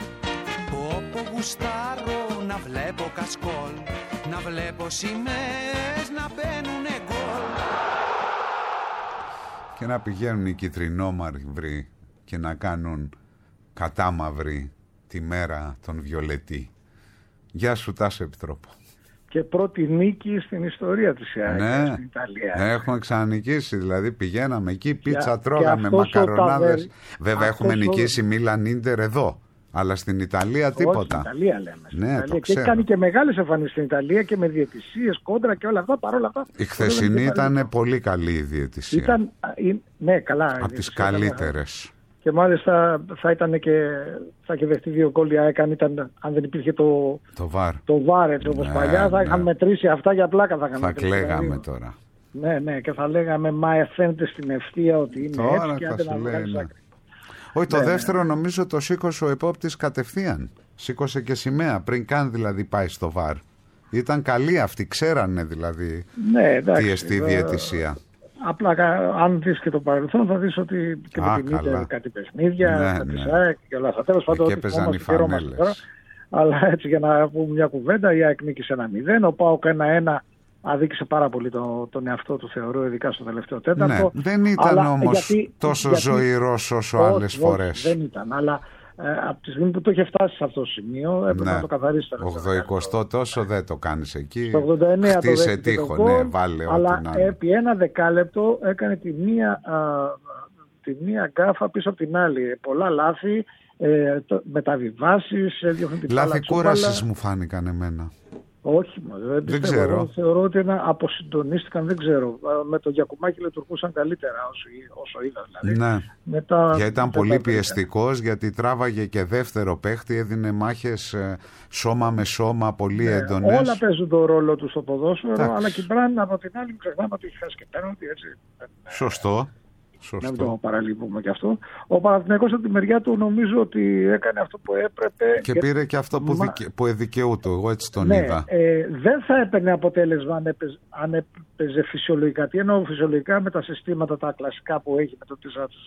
Όπου γουστάρω να βλέπω κασκόλ, να βλέπω σημαίες να μπαίνουνε γκολ. Και να πηγαίνουν οι κιτρινόμαυροι και να κάνουν κατάμαυρη τη μέρα των Βιολετή. Γεια σου Τάσο Επιτρόπο. Και πρώτη νίκη στην ιστορία της ΙΑΕΚ στην Ιταλία. Έχουμε ξανανικήσει, δηλαδή πηγαίναμε εκεί, πίτσα τρώγαμε, μακαρονάδες. Βέβαια έχουμε νικήσει Μίλαν Ίντερ εδώ, αλλά στην Ιταλία τίποτα. Στην Ιταλία λέμε. Ναι, Ιταλία. Και κάνει και μεγάλες εμφανίσεις στην Ιταλία και με διαιτησίες, κόντρα και όλα αυτά. Παρόλα αυτά. Η χθεσινή ήταν πολύ καλή η διαιτησία. Ναι, καλά. Από τις καλύτερες. Και μάλιστα θα είχε δεχτεί 2 γκολ η ΑΕΚ αν δεν υπήρχε το VAR έτσι όπως παλιά. Θα είχαν μετρήσει αυτά για πλάκα. Θα κλαίγαμε τώρα. Ναι, και θα λέγαμε φαίνεται στην ευθεία ότι είναι τώρα έτσι και άντε να βγάλεις άκρη. Όχι, το δεύτερο νομίζω το σήκωσε ο επόπτης κατευθείαν. Σήκωσε και σημαία πριν καν δηλαδή πάει στο VAR. Ήταν καλοί αυτοί, ξέρανε δηλαδή τι εστί διαιτησία. Απλά αν δεις και το παρελθόν θα δεις ότι και με την Ίντερ κάτι παιχνίδια, με τη ΣΑΕΚ και όλα αυτά. Τέλος πάντων, έπαιζαν οι φανέλες. Αλλά έτσι για να πούμε μια κουβέντα, η ΑΕΚ νίκησε 1-0, ο ΠΑΟΚ 1-1 αδίκησε πάρα πολύ τον εαυτό του, θεωρώ, ειδικά στο τελευταίο τέταρτο. Ναι, δεν ήταν όμως τόσο ζωηρός όσο άλλες φορές. Δεν ήταν, αλλά από τη στιγμή που το είχε φτάσει σε αυτό το σημείο έπρεπε να το καθαρίσει. 80 τόσο δεν το κάνεις εκεί. Στο 89 χτίσε τείχο, βάλε αλλά επί ένα δεκάλεπτο έκανε τη μία γκάφα πίσω από την άλλη. Πολλά λάθη, μεταβιβάσεις. Λάθη κούρασης μου φάνηκαν εμένα. Όχι, δεν ξέρω. Θεωρώ ότι αποσυντονίστηκαν, δεν ξέρω. Με το Γιακουμάκη λειτουργούσαν καλύτερα όσο είδα. Δηλαδή. Ναι. Γιατί ήταν πολύ πιεστικός, γιατί τράβαγε και δεύτερο παίχτη, έδινε μάχες σώμα με σώμα πολύ έντονες. Όλα παίζουν τον ρόλο του στο ποδόσφαιρο, αλλά και Μπραν από την άλλη, μην ξεχνάμε ότι έχει χάσει και πέναλτι, έτσι. Σωστό. Να μην το παραλείπουμε και αυτό. Ο Παναθηναϊκός από τη μεριά του νομίζω ότι έκανε αυτό που έπρεπε. Και πήρε και αυτό που εδικαιούτο. Εγώ έτσι τον είδα. Δεν θα έπαιρνε αποτέλεσμα αν έπαιζε φυσιολογικά. Τι εννοώ φυσιολογικά? Με τα συστήματα τα κλασικά που έχει, με το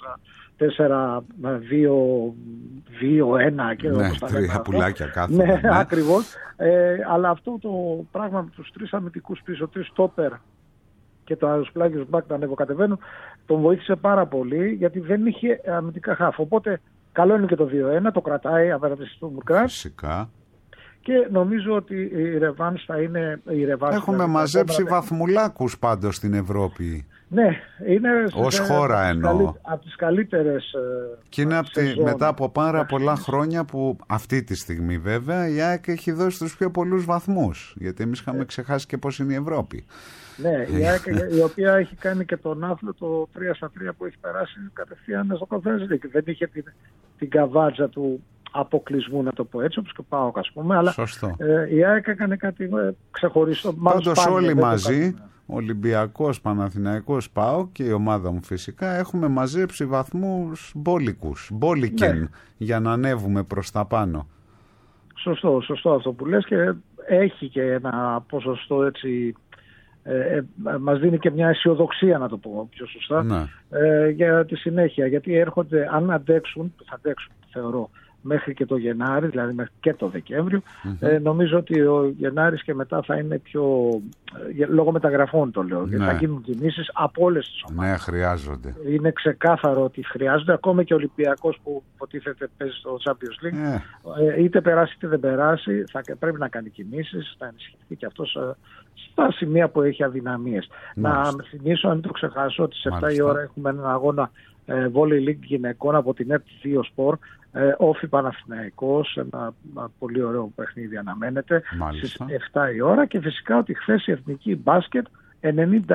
4-2-2-1 και τρία πουλάκια κάθε. Ναι, ακριβώς. Αλλά αυτό το πράγμα με τους 3 αμυντικούς πίσω, 3 στόπερ και το αεροσπλάγιος μπακ να ανεβοκατεβαίνουν, τον βοήθησε πάρα πολύ γιατί δεν είχε αμυντικά χάφ. Οπότε καλό είναι και το 2-1, το κρατάει απέναντι στο Μουρκράτ. Φυσικά. Και νομίζω ότι η ρεβάνς θα είναι η ρεβάνς. Έχουμε μαζέψει βαθμουλάκους πάντως στην Ευρώπη. Ναι, είναι ως χώρα εννοώ. Από τις καλύτερες. Και είναι μετά από πάρα πολλά χρόνια που αυτή τη στιγμή βέβαια η ΑΕΚ έχει δώσει τους πιο πολλούς βαθμούς. Γιατί εμείς είχαμε ξεχάσει και πώς είναι η Ευρώπη. Ναι, η ΑΕΚ η οποία έχει κάνει και τον άθλο το 3-3 που έχει περάσει κατευθείαν στο Conference League. Δεν είχε την καβάτζα του αποκλεισμού, να το πω έτσι, όπως και ΠΑΟΚ ας πούμε. Αλλά η ΑΕΚ έκανε κάτι ξεχωριστό. Πάντως όλοι μαζί, Ολυμπιακός, Παναθηναϊκός, ΠΑΟΚ και η ομάδα μου φυσικά, έχουμε μαζέψει βαθμούς μπόλικεν, για να ανέβουμε προς τα πάνω. Σωστό αυτό που λες, και έχει και ένα ποσοστό έτσι. Μας δίνει και μια αισιοδοξία, να το πω πιο σωστά, για τη συνέχεια, γιατί έρχονται, αν αντέξουν, θα αντέξουν θεωρώ μέχρι και το Γενάρη, δηλαδή μέχρι και το Δεκέμβριο. Νομίζω ότι ο Γενάρης και μετά θα είναι πιο, λόγω μεταγραφών το λέω, θα γίνουν κινήσεις από όλες τις ομάδες. Ναι, χρειάζονται. Είναι ξεκάθαρο ότι χρειάζονται, ακόμα και ο Ολυμπιακός που υποτίθεται παίζει στο Champions League, είτε περάσει είτε δεν περάσει, πρέπει να κάνει κινήσεις, θα ενισχυθεί και αυτός στα σημεία που έχει αδυναμίες. Να θυμίσω, αν το ξεχάσω, ότι σε 7 η ώρα έχουμε έναν αγώνα Volley League γυναικών από την ΕΠ2 Sport, Όφι Παναθηναϊκός, ένα πολύ ωραίο παιχνίδι αναμένεται στις 7 η ώρα, και φυσικά ότι χθες η εθνική μπάσκετ 91-64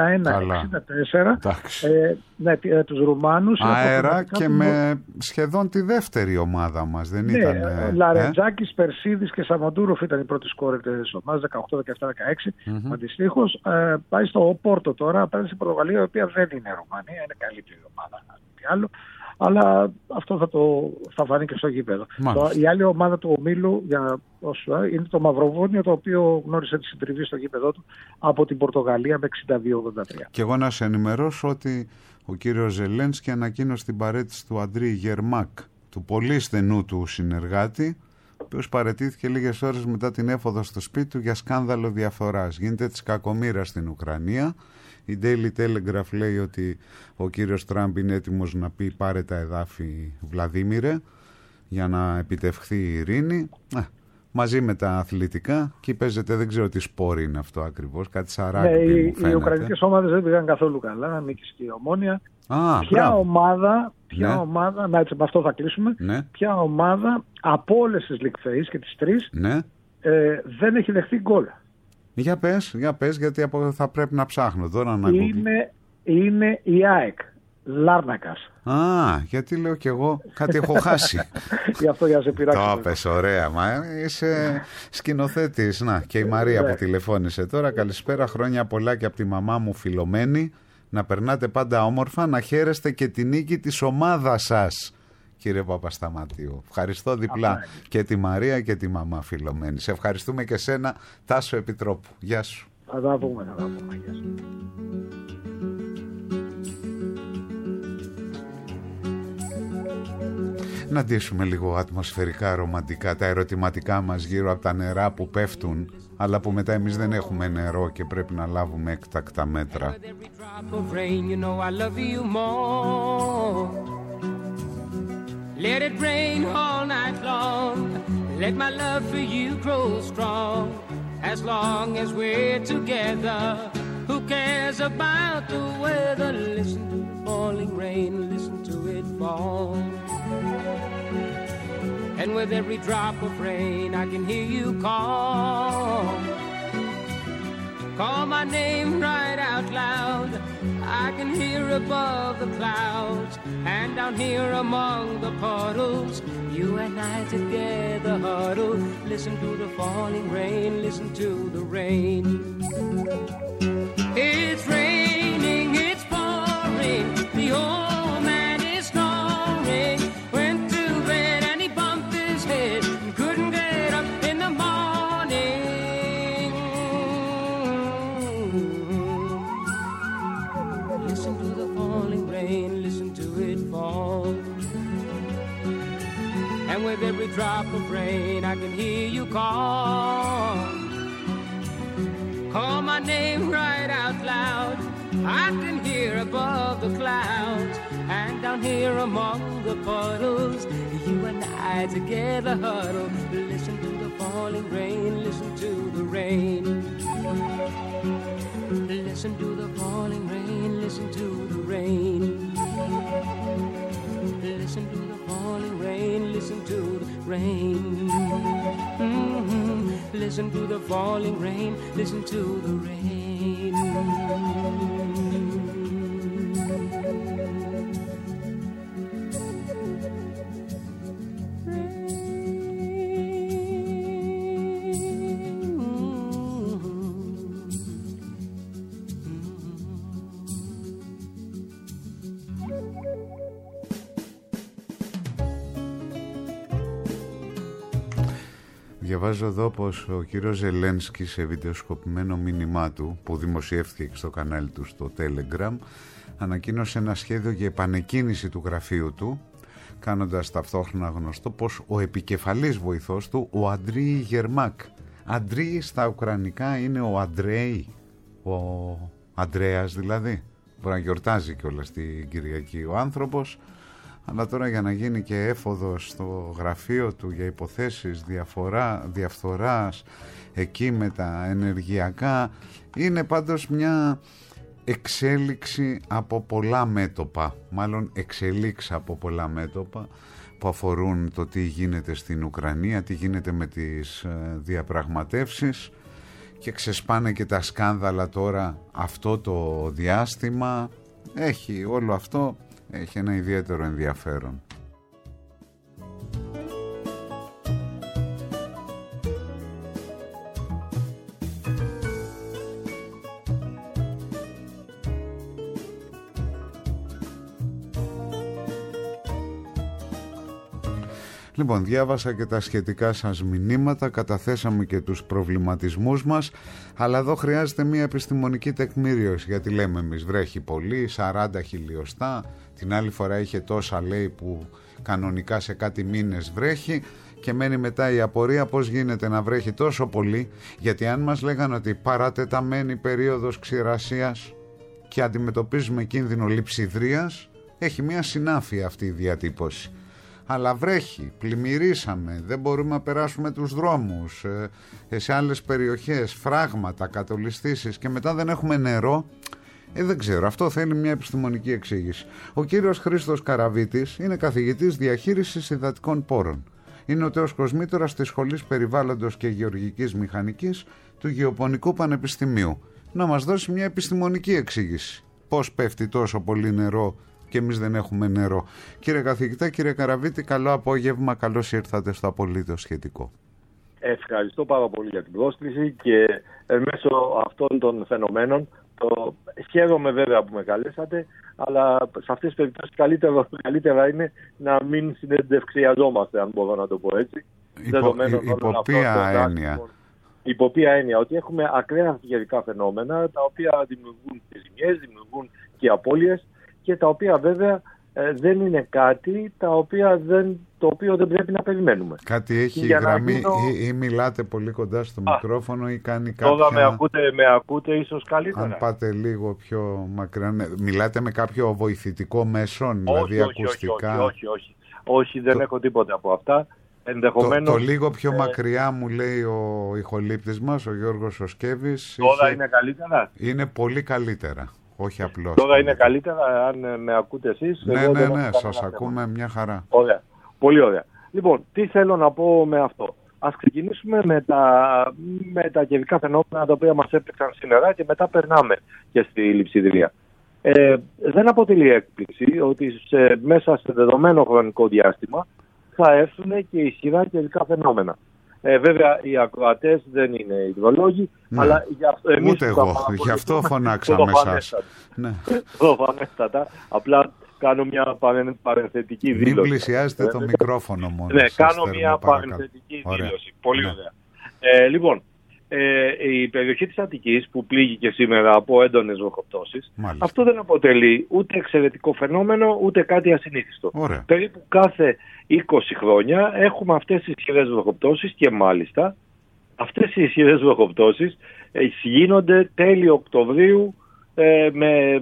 τους Ρουμάνους. Αέρα και με σχεδόν τη δεύτερη ομάδα μας, δεν ήταν? Λαρετζάκης, Περσίδης και Σαμοντούροφ ήταν οι πρώτοι σκόρερ της ομάδας, 18-17-16. Αντιστοίχως πάει στο Οπόρτο τώρα, απέναντι στην Πορτογαλία, η οποία δεν είναι Ρουμανία, είναι καλύτερη ομάδα, άλλο. Αλλά αυτό θα φανεί και στο γήπεδο. Η άλλη ομάδα του ομίλου είναι το Μαυροβούνιο, το οποίο γνώρισε τη συντριβή στο γήπεδο του από την Πορτογαλία με 62-83. Και εγώ να σε ενημερώσω ότι ο κύριος Ζελένσκι ανακοίνωσε την παραίτηση του Αντρί Γερμάκ, του πολύ στενού του συνεργάτη, ο οποίος παραιτήθηκε λίγες ώρες μετά την έφοδο στο σπίτι του για σκάνδαλο διαφθοράς. Γίνεται της κακομοίρας στην Ουκρανία. Η Daily Telegraph λέει ότι ο κύριος Τραμπ είναι έτοιμος να πει πάρε τα εδάφη Βλαδίμηρε για να επιτευχθεί η ειρήνη. Μαζί με τα αθλητικά, και παίζεται, δεν ξέρω τι σπόρ είναι αυτό ακριβώς, κάτι σαράκι. Ναι, οι ουκρανικές ομάδες δεν πήγαν καθόλου καλά, νίκησε και η Ομόνοια. Ποια ομάδα, να έτσι με αυτό θα κλείσουμε, ποια ομάδα από όλες τις League Phase και τις τρεις δεν έχει δεχτεί γκολ? Για πες, γιατί θα πρέπει να ψάχνω τώρα να είναι η ΑΕΚ. Λάρνακας. Γιατί λέω κι εγώ κάτι έχω χάσει. Γι' αυτό για να σε πειράξω. Το πες, ωραία, μα είσαι σκηνοθέτης. Να, και η Μαρία που τηλεφώνησε τώρα. Καλησπέρα, χρόνια πολλά και από τη μαμά μου Φιλομένη. Να περνάτε πάντα όμορφα, να χαίρεστε και τη νίκη της ομάδας σας, κύριε Παπασταματίου. Ευχαριστώ διπλά και τη Μαρία και τη μαμά Φιλομένη. Σε ευχαριστούμε και σένα, Τάσο Επιτρόπου. Γεια σου. Θα τα πούμε. Γεια σου. Να ντύσουμε λίγο ατμοσφαιρικά, ρομαντικά τα ερωτηματικά μας γύρω από τα νερά που πέφτουν, αλλά που μετά εμείς δεν έχουμε νερό και πρέπει να λάβουμε έκτακτα μέτρα. Let it rain all night long. Let my love for you grow strong. As long as we're together, who cares about the weather? Listen to the falling rain, listen to it fall. And with every drop of rain, I can hear you call. Call my name right out loud. I can hear above the clouds, and down here among the puddles, you and I together huddle. Listen to the falling rain, listen to the rain. It's raining, it's pouring, the old man is snoring. Went to bed and he bumped his head and couldn't get up in the morning. Listen to the falling rain, listen to it fall. And with every drop of rain I can hear you call. Call my name right out loud. I can hear above the clouds, and down here among the puddles, you and I together huddle. Listen to the falling rain, listen to the rain. Listen to the falling rain, listen to the rain. Listen to the falling rain, listen to the rain. Listen to the falling rain, listen to the rain. Διαβάζω εδώ πως ο κύριος Ζελένσκι σε βιντεοσκοπημένο μήνυμά του που δημοσιεύτηκε στο κανάλι του στο Telegram ανακοίνωσε ένα σχέδιο για επανεκκίνηση του γραφείου του, κάνοντας ταυτόχρονα γνωστό πως ο επικεφαλής βοηθός του, ο Αντρέι Γερμάκ, Αντρέι στα ουκρανικά είναι ο Αντρέι, ο Αντρέας δηλαδή, μπορεί να γιορτάζει κιόλας την Κυριακή ο άνθρωπος, αλλά τώρα για να γίνει και έφοδος στο γραφείο του για υποθέσεις διαφθοράς εκεί με τα ενεργειακά, είναι πάντως μια εξέλιξη από πολλά μέτωπα, μάλλον εξελίξεις από πολλά μέτωπα που αφορούν το τι γίνεται στην Ουκρανία, τι γίνεται με τις διαπραγματεύσεις, και ξεσπάνε και τα σκάνδαλα τώρα αυτό το διάστημα. Όλο αυτό έχει ένα ιδιαίτερο ενδιαφέρον. Λοιπόν, διάβασα και τα σχετικά σας μηνύματα, καταθέσαμε και τους προβληματισμούς μας, αλλά εδώ χρειάζεται μια επιστημονική τεκμήριωση, γιατί λέμε εμείς βρέχει πολύ, 40 χιλιοστά, την άλλη φορά είχε τόσα λέει που κανονικά σε κάτι μήνες βρέχει, και μένει μετά η απορία πώς γίνεται να βρέχει τόσο πολύ, γιατί αν μας λέγανε ότι παρατεταμένη περίοδος ξηρασίας, και αντιμετωπίζουμε κίνδυνο λειψιδρίας, έχει μια συνάφεια αυτή η διατύπωση. Αλλά βρέχει, πλημμυρίσαμε, δεν μπορούμε να περάσουμε τους δρόμους, σε άλλες περιοχές, φράγματα, κατολιστήσεις και μετά δεν έχουμε νερό. Δεν ξέρω, αυτό θέλει μια επιστημονική εξήγηση. Ο κύριος Χρήστος Καραβίτης είναι καθηγητής διαχείρισης υδατικών πόρων. Είναι ο τέος κοσμήτωρας της Σχολής Περιβάλλοντος και Γεωργικής Μηχανικής του Γεωπονικού Πανεπιστημίου. Να μας δώσει μια επιστημονική εξήγηση. Πώς πέφτει τόσο πολύ νερό και εμείς δεν έχουμε νερό? Κύριε καθηγητά, κύριε Καραβίτη, καλό απόγευμα, καλώς ήρθατε στο Απολύτως Σχετικό. Ευχαριστώ πάρα πολύ για την πρόσκληση και μέσω αυτών των φαινομένων χαίρομαι βέβαια που με καλέσατε, αλλά σε αυτές τις περιπτώσεις καλύτερα είναι να μην συνεντευξιαζόμαστε, αν μπορώ να το πω έτσι. Υπό ποια έννοια? Ότι έχουμε ακραία καιρικά φαινόμενα τα οποία δημιουργούν ζημιές, δημιουργούν και απώλειες και τα οποία βέβαια δεν είναι κάτι το οποίο δεν πρέπει να περιμένουμε. Κάτι έχει γραμμή ή μιλάτε πολύ κοντά στο μικρόφωνο ή κάνει κάποια... Τώρα με ακούτε ίσως καλύτερα. Αν πάτε λίγο πιο μακριά, μιλάτε με κάποιο βοηθητικό μέσο, δηλαδή ακουστικά? Όχι, δεν έχω τίποτα από αυτά. Το λίγο πιο μακριά μου λέει ο ηχολήπτης μας, ο Γιώργος Σοσκέβης. Τώρα είναι καλύτερα? Είναι πολύ καλύτερα. Όχι απλώς. Τώρα είναι καλύτερα, αν με ακούτε εσείς? Ναι, σας ακούμε μια χαρά. Ωραία. Πολύ ωραία. Λοιπόν, τι θέλω να πω με αυτό? Ας ξεκινήσουμε με τα καιρικά φαινόμενα τα οποία μας έπαιξαν σήμερα και μετά περνάμε και στη λειψιδρία. Δεν αποτελεί έκπληξη ότι μέσα σε δεδομένο χρονικό διάστημα θα έρθουν και ισχυρά καιρικά φαινόμενα. Βέβαια οι ακροατές δεν είναι υδρολόγοι, αλλά εμείς ούτε εγώ, γι' αυτό φωνάξαμε εσάς. Προφανέστατα, απλά κάνω μια παρενθετική δήλωση. Μην πλησιάζετε το μικρόφωνο μόνο. Ναι, κάνω μια παρενθετική δήλωση. Πολύ ωραία. Λοιπόν, η περιοχή της Αττικής που πλήγηκε σήμερα από έντονες βροχοπτώσεις, αυτό δεν αποτελεί ούτε εξαιρετικό φαινόμενο ούτε κάτι ασυνήθιστο. Περίπου κάθε 20 χρόνια έχουμε αυτές τις ισχυρές βροχοπτώσεις και μάλιστα αυτές οι ισχυρές βροχοπτώσεις γίνονται τέλη Οκτωβρίου με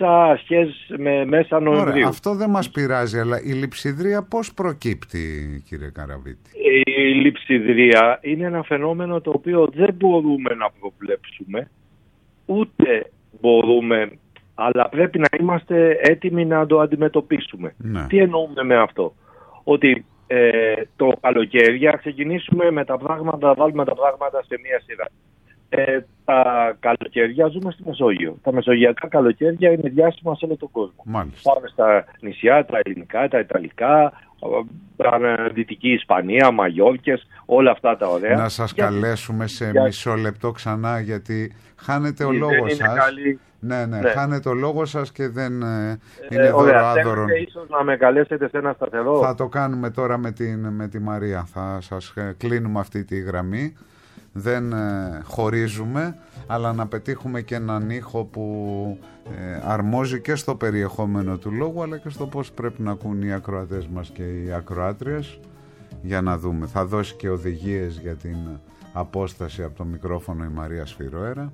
μέσα Νοεμβρίου. Ωραία, αυτό δεν μας πειράζει, αλλά η λειψιδρία πώς προκύπτει, κύριε Καραβίτη? Η λειψιδρία είναι ένα φαινόμενο το οποίο δεν μπορούμε να προβλέψουμε, ούτε μπορούμε, αλλά πρέπει να είμαστε έτοιμοι να το αντιμετωπίσουμε. Ναι. Τι εννοούμε με αυτό? Ότι το καλοκαίρι ξεκινήσουμε με τα πράγματα, βάλουμε τα πράγματα σε μία σειρά. Τα καλοκαίρια ζούμε στη Μεσόγειο. Τα μεσογειακά καλοκαίρια είναι διάσημα σε όλο τον κόσμο. Μάλιστα. Πάμε στα νησιά, τα ελληνικά, τα ιταλικά, Δυτική Ισπανία, Μαγιόρκες, όλα αυτά τα ωραία. Να σας καλέσουμε σε μισό λεπτό ξανά, γιατί χάνεται ο λόγος σας. Ναι, χάνεται ο λόγο σας και δεν είναι δωροάδωρον. Θέλετε ίσως να με καλέσετε σε ένα σταθερό? Θα το κάνουμε τώρα με τη Μαρία. Θα σας κλείνουμε αυτή τη γραμμή. Δεν χωρίζουμε, αλλά να πετύχουμε και έναν ήχο που αρμόζει και στο περιεχόμενο του λόγου, αλλά και στο πώς πρέπει να ακούν οι ακροατές μας και οι ακροάτριες. Για να δούμε. Θα δώσει και οδηγίες για την απόσταση από το μικρόφωνο η Μαρία Σφυροέρα.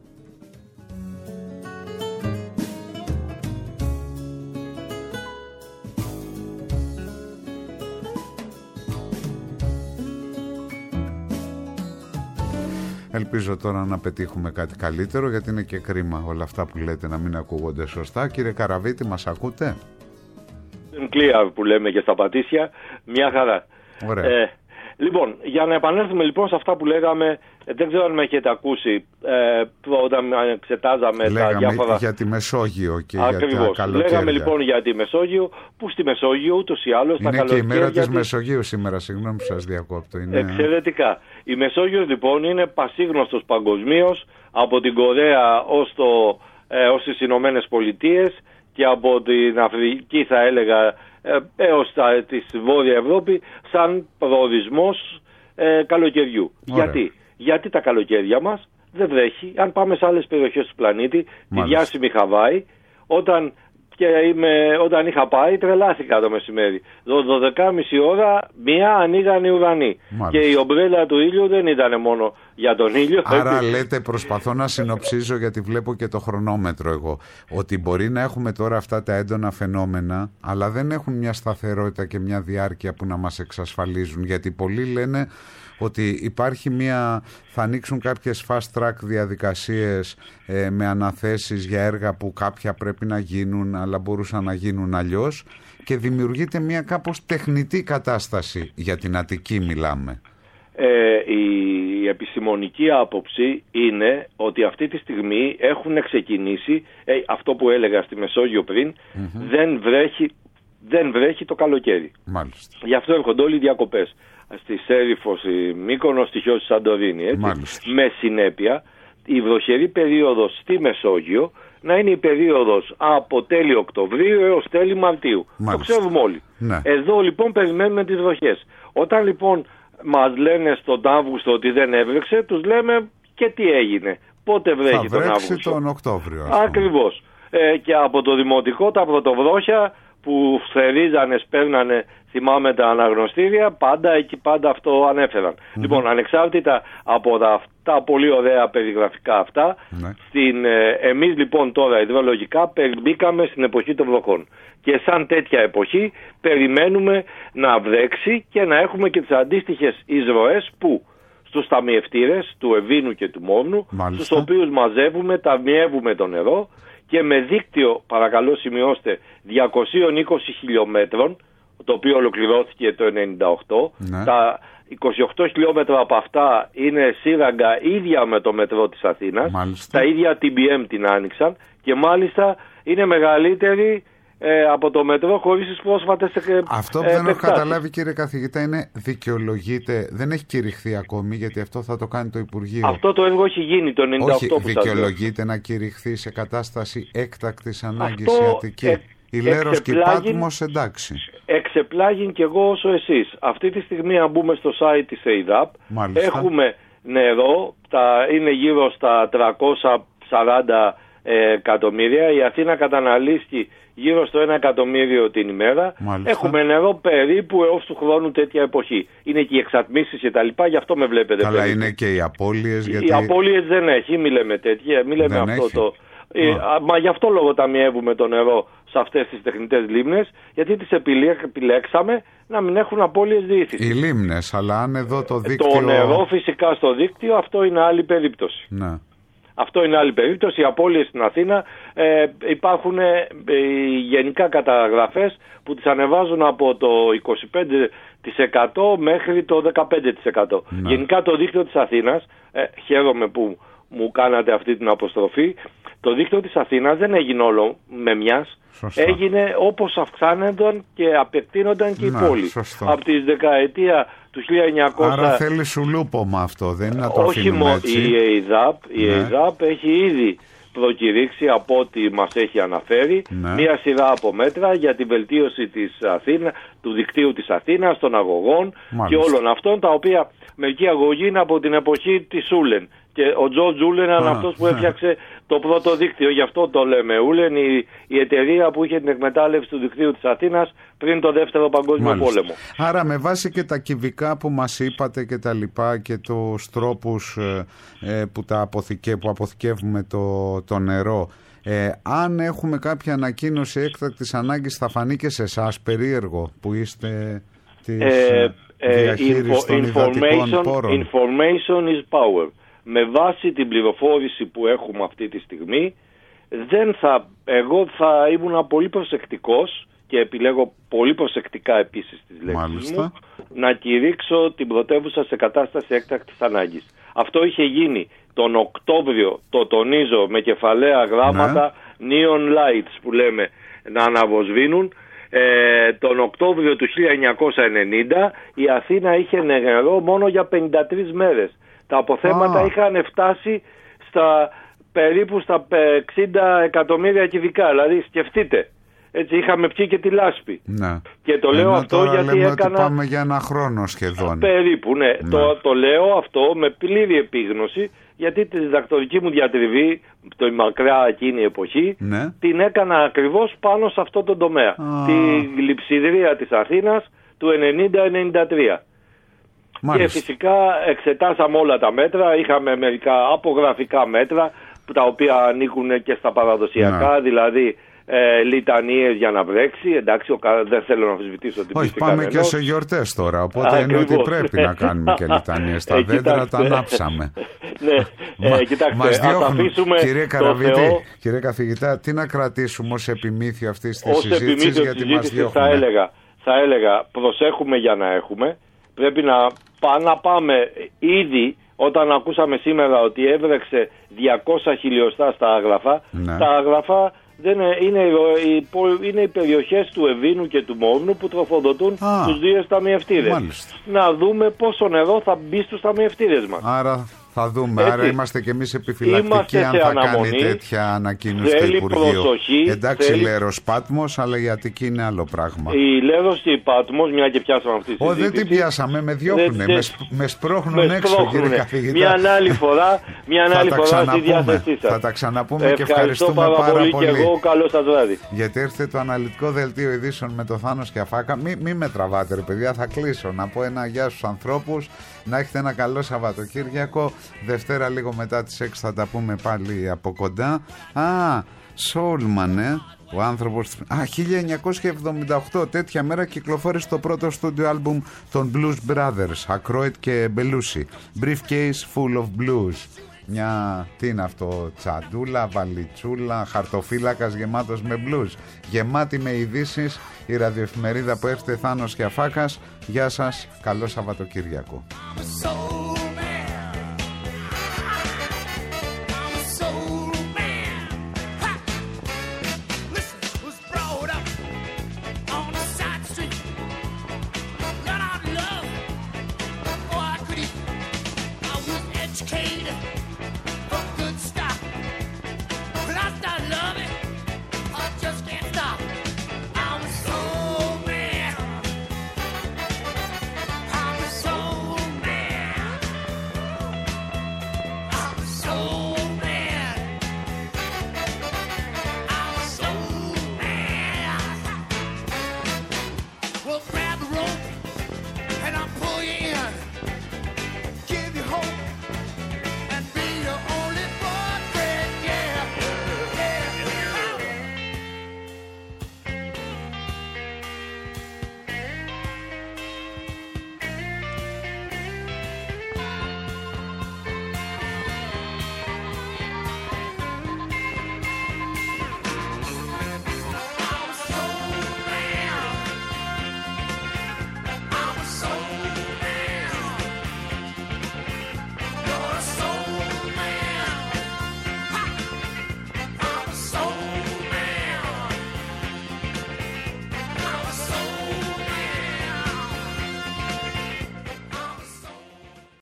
Ελπίζω τώρα να πετύχουμε κάτι καλύτερο, γιατί είναι και κρίμα όλα αυτά που λέτε να μην ακούγονται σωστά. Κύριε Καραβίτη, μας ακούτε? Clear που λέμε και στα Πατήσια, μια χαρά. Ωραία. Λοιπόν, για να επανέλθουμε λοιπόν σε αυτά που λέγαμε, δεν ξέρω αν με έχετε ακούσει όταν εξετάζαμε τα διάφορα... για τη Μεσόγειο και ακριβώς, για τα καλοκαίρια. Λέγαμε λοιπόν για τη Μεσόγειο, που στη Μεσόγειο ούτως ή άλλως τα καλοκαίρια... Είναι και η μέρα της Μεσογείου σήμερα, συγγνώμη που σας διακόπτω. Είναι... Εξαιρετικά. Η Μεσόγειος λοιπόν είναι πασίγνωστος παγκοσμίως, από την Κορέα ως τις Ηνωμένες Πολιτείες και από την Αφρική θα έλεγα έως τη Βόρεια Ευρώπη, σαν προορισμός καλοκαιριού. Γιατί τα καλοκαίρια μας δεν βρέχει. Αν πάμε σε άλλες περιοχές του πλανήτη, τη διάσημη Χαβάη, όταν είχα πάει τρελάθηκα το μεσημέρι. 12.30 ώρα μία ανοίγαν οι ουρανοί. Και η ομπρέλα του ήλιου δεν ήταν μόνο για τον ήλιο. Άρα λέτε, προσπαθώ να συνοψίζω γιατί βλέπω και το χρονόμετρο εγώ, ότι μπορεί να έχουμε τώρα αυτά τα έντονα φαινόμενα, αλλά δεν έχουν μια σταθερότητα και μια διάρκεια που να μας εξασφαλίζουν, γιατί πολλοί λένε ότι υπάρχει θα ανοίξουν κάποιες fast track διαδικασίες με αναθέσεις για έργα που κάποια πρέπει να γίνουν αλλά μπορούσαν να γίνουν αλλιώς και δημιουργείται μια κάπως τεχνητή κατάσταση. Για την Αττική μιλάμε. Η επιστημονική άποψη είναι ότι αυτή τη στιγμή έχουν ξεκινήσει αυτό που έλεγα στη Μεσόγειο πριν, δεν βρέχει το καλοκαίρι. Μάλιστα. Γι' αυτό έρχονται όλοι οι διακοπές στη Σέριφο, στη Μύκονο, στη Χιώση Σαντορίνη. Με συνέπεια η βροχερή περίοδος στη Μεσόγειο να είναι η περίοδος από τέλη Οκτωβρίου έως τέλη Μαρτίου. Μάλιστα. Το ξέρουμε όλοι. Ναι. Εδώ λοιπόν περιμένουμε τις βροχές. Όταν λοιπόν μας λένε στον Αύγουστο ότι δεν έβρεξε, τους λέμε και τι έγινε. Πότε βρέχει τον Αύγουστο? Θα τον Οκτώβριο. Ακριβώς. Και από το δημοτικό τα πρωτοβρόχια που θερίζανε, σπέρνανε, θυμάμαι τα αναγνωστήρια, πάντα αυτό ανέφεραν. Λοιπόν, ανεξάρτητα από τα πολύ ωραία περιγραφικά αυτά, εμείς λοιπόν τώρα υδρολογικά μπήκαμε στην εποχή των βροχών. Και σαν τέτοια εποχή περιμένουμε να βρέξει και να έχουμε και τις αντίστοιχες εισρωές που στους ταμιευτήρες του Ευήνου και του Μόρνου, στους οποίους μαζεύουμε, ταμιεύουμε το νερό και με δίκτυο, παρακαλώ σημειώστε, 220 χιλιόμετρων, το οποίο ολοκληρώθηκε το 1998. Τα 28 χιλιόμετρα από αυτά είναι σύραγγα ίδια με το μετρό της Αθήνας. Τα ίδια TBM την άνοιξαν και μάλιστα είναι μεγαλύτερη από το μετρό χωρίς τις πρόσφατες αυτό που δεν έχω καταλάβει, κύριε καθηγητά, είναι δικαιολογείται, δεν έχει κηρυχθεί ακόμη, γιατί αυτό θα το κάνει το Υπουργείο. Αυτό το έργο έχει γίνει το 1998. Όχι, δικαιολογείται να κηρυχθεί σε κατάσταση έκτακτης ανάγκης η Αττική? Η Λέρος και η Πάτμος, εντάξει. Εξεπλάγιν κι εγώ όσο εσείς. Αυτή τη στιγμή αν μπούμε στο site της ΕΙΔΑΠ, έχουμε νερό, είναι γύρω στα 340 εκατομμύρια. Η Αθήνα καταναλύσει γύρω στο 1 εκατομμύριο την ημέρα. Έχουμε νερό περίπου έως του χρόνου τέτοια εποχή. Είναι και οι εξατμίσεις και τα λοιπά, γι' αυτό με βλέπετε. Καλά, περίπου. Είναι και οι απώλειες. Οι απώλειες δεν έχει, μη λέμε τέτοια, μη λέμε αυτό έχει. Μα γι' αυτό λόγο ταμιεύουμε το νερό σε αυτές τις τεχνητές λίμνες, γιατί τις επιλέξαμε να μην έχουν απώλειες διήθησης. Οι λίμνες, αλλά αν εδώ το δίκτυο... Το νερό φυσικά στο δίκτυο, αυτό είναι άλλη περίπτωση. Ναι. Αυτό είναι άλλη περίπτωση. Οι απώλειες στην Αθήνα υπάρχουν γενικά καταγραφές που τις ανεβάζουν από το 25% μέχρι το 15%. Ναι. Γενικά το δίκτυο της Αθήνας, χαίρομαι που μου κάνατε αυτή την αποστροφή, το δίκτυο της Αθήνας δεν έγινε όλο με μιας. Σωστά. Έγινε όπως αυξάνονταν και απεκτείνονταν και η πόλη. Σωστό. Από τη δεκαετία του 1900... Άρα θέλει σουλούπωμα αυτό, δεν είναι να το αφήνουμε έτσι. Η ΕΙΔΑΠ έχει ήδη προκηρύξει, από ό,τι μας έχει αναφέρει, μία σειρά από μέτρα για τη βελτίωση του δικτύου της Αθήνας, των αγωγών και όλων αυτών, τα οποία μερική αγωγή είναι από την εποχή της Ούλεν. Και ο Τζορτζ Ούλεν είναι αυτός που έφτιαξε το πρώτο δίκτυο, γι' αυτό το λέμε Ούλεν, η εταιρεία που είχε την εκμετάλλευση του δικτύου της Αθήνας πριν το Δεύτερο Παγκόσμιο Πόλεμο. Άρα με βάση και τα κυβικά που μας είπατε και τα λοιπά και τους τρόπους που αποθηκεύουμε το νερό, αν έχουμε κάποια ανακοίνωση έκτακτης ανάγκης, θα φανεί και σε εσάς περίεργο που είστε της διαχείρισης των υδατικών πόρων? Information is power. Με βάση την πληροφόρηση που έχουμε αυτή τη στιγμή, εγώ θα ήμουν πολύ προσεκτικός και επιλέγω πολύ προσεκτικά επίσης τις λέξεις μου, να κηρύξω την πρωτεύουσα σε κατάσταση έκτακτης ανάγκης. Αυτό είχε γίνει τον Οκτώβριο, το τονίζω με κεφαλαία γράμματα, neon lights που λέμε, να αναβοσβήνουν. Τον Οκτώβριο του 1990 η Αθήνα είχε νερό μόνο για 53 μέρες. Τα αποθέματα είχαν φτάσει περίπου στα 60 εκατομμύρια κυβικά. Δηλαδή σκεφτείτε, έτσι είχαμε πιει και τη λάσπη. Ναι. Και το λέω αυτό γιατί έκανα... Πάμε για ένα χρόνο σχεδόν. Περίπου, ναι. Το λέω αυτό με πλήρη επίγνωση, γιατί τη διδακτορική μου διατριβή, το μακριά εκείνη εποχή, την έκανα ακριβώς πάνω σε αυτό το τομέα. Τη γλυψιδρία της Αθήνας του 90-93. Και φυσικά εξετάσαμε όλα τα μέτρα. Είχαμε μερικά απογραφικά μέτρα, τα οποία ανήκουν και στα παραδοσιακά, δηλαδή λιτανίες για να βρέξει. Εντάξει, δεν θέλω να αμφισβητήσω την πίστη πάμε κανενός. και σε γιορτές τώρα, οπότε είναι ότι πρέπει να κάνουμε και λιτανίες. Τα δέντρα τα ανάψαμε. Ναι, κοιτάξτε, ας αφήσουμε κύριε καθηγητά, τι να κρατήσουμε ως επιμήθειο αυτής της συζήτησης, γιατί μας διώχνουν. Θα έλεγα, προσέχουμε για να έχουμε. Πρέπει να πάμε ήδη. Όταν ακούσαμε σήμερα ότι έβρεξε 200 χιλιοστά στα Άγραφα, τα Άγραφα είναι οι περιοχές του Ευήνου και του Μόρνου που τροφοδοτούν τους δύο ταμιευτήρες. Να δούμε πόσο νερό θα μπει στους ταμιευτήρες μας. Άρα θα δούμε. Άρα είμαστε και εμείς επιφυλακτικοί αν θα κάνει τέτοια ανακοίνωση το Υπουργείο. Εντάξει, Λέros Πάτμος, αλλά η Αττική είναι άλλο πράγμα. Η Λέros και η Πάτμος, μια και πιάσαμε αυτή τη συζήτηση. Δεν την πιάσαμε, με διώχνουνε, με σπρώχνουν έξω, κύριε καθηγητά. Μια άλλη φορά στη διάθεσή σας. Θα τα ξαναπούμε και ευχαριστούμε πάρα πολύ. Και εγώ, καλό σας βράδυ. Γιατί έρχεται το αναλυτικό δελτίο ειδήσεων με το Θάνο Σκιαφάκα. Μη με τραβάτε, ρε παιδιά, θα κλείσω. Να πω ένα γεια στους ανθρώπους. Να έχετε ένα καλό Σαββατοκύριακο. Δευτέρα λίγο μετά τις 6 θα τα πούμε πάλι από κοντά. Σόλμαν, ο άνθρωπος. 1978, τέτοια μέρα κυκλοφόρησε το πρώτο στούντιο άλμπουμ των Blues Brothers, Ακρόιτ και Μπελούσι. Briefcase full of blues. Τι είναι αυτό, τσαντούλα, βαλιτσούλα, χαρτοφύλακας γεμάτος με blues. Γεμάτη με ειδήσεις, η ραδιοεφημερίδα που έρχεται Θάνος Σκιαφάκας. Γεια σας, καλό Σαββατοκύριακο.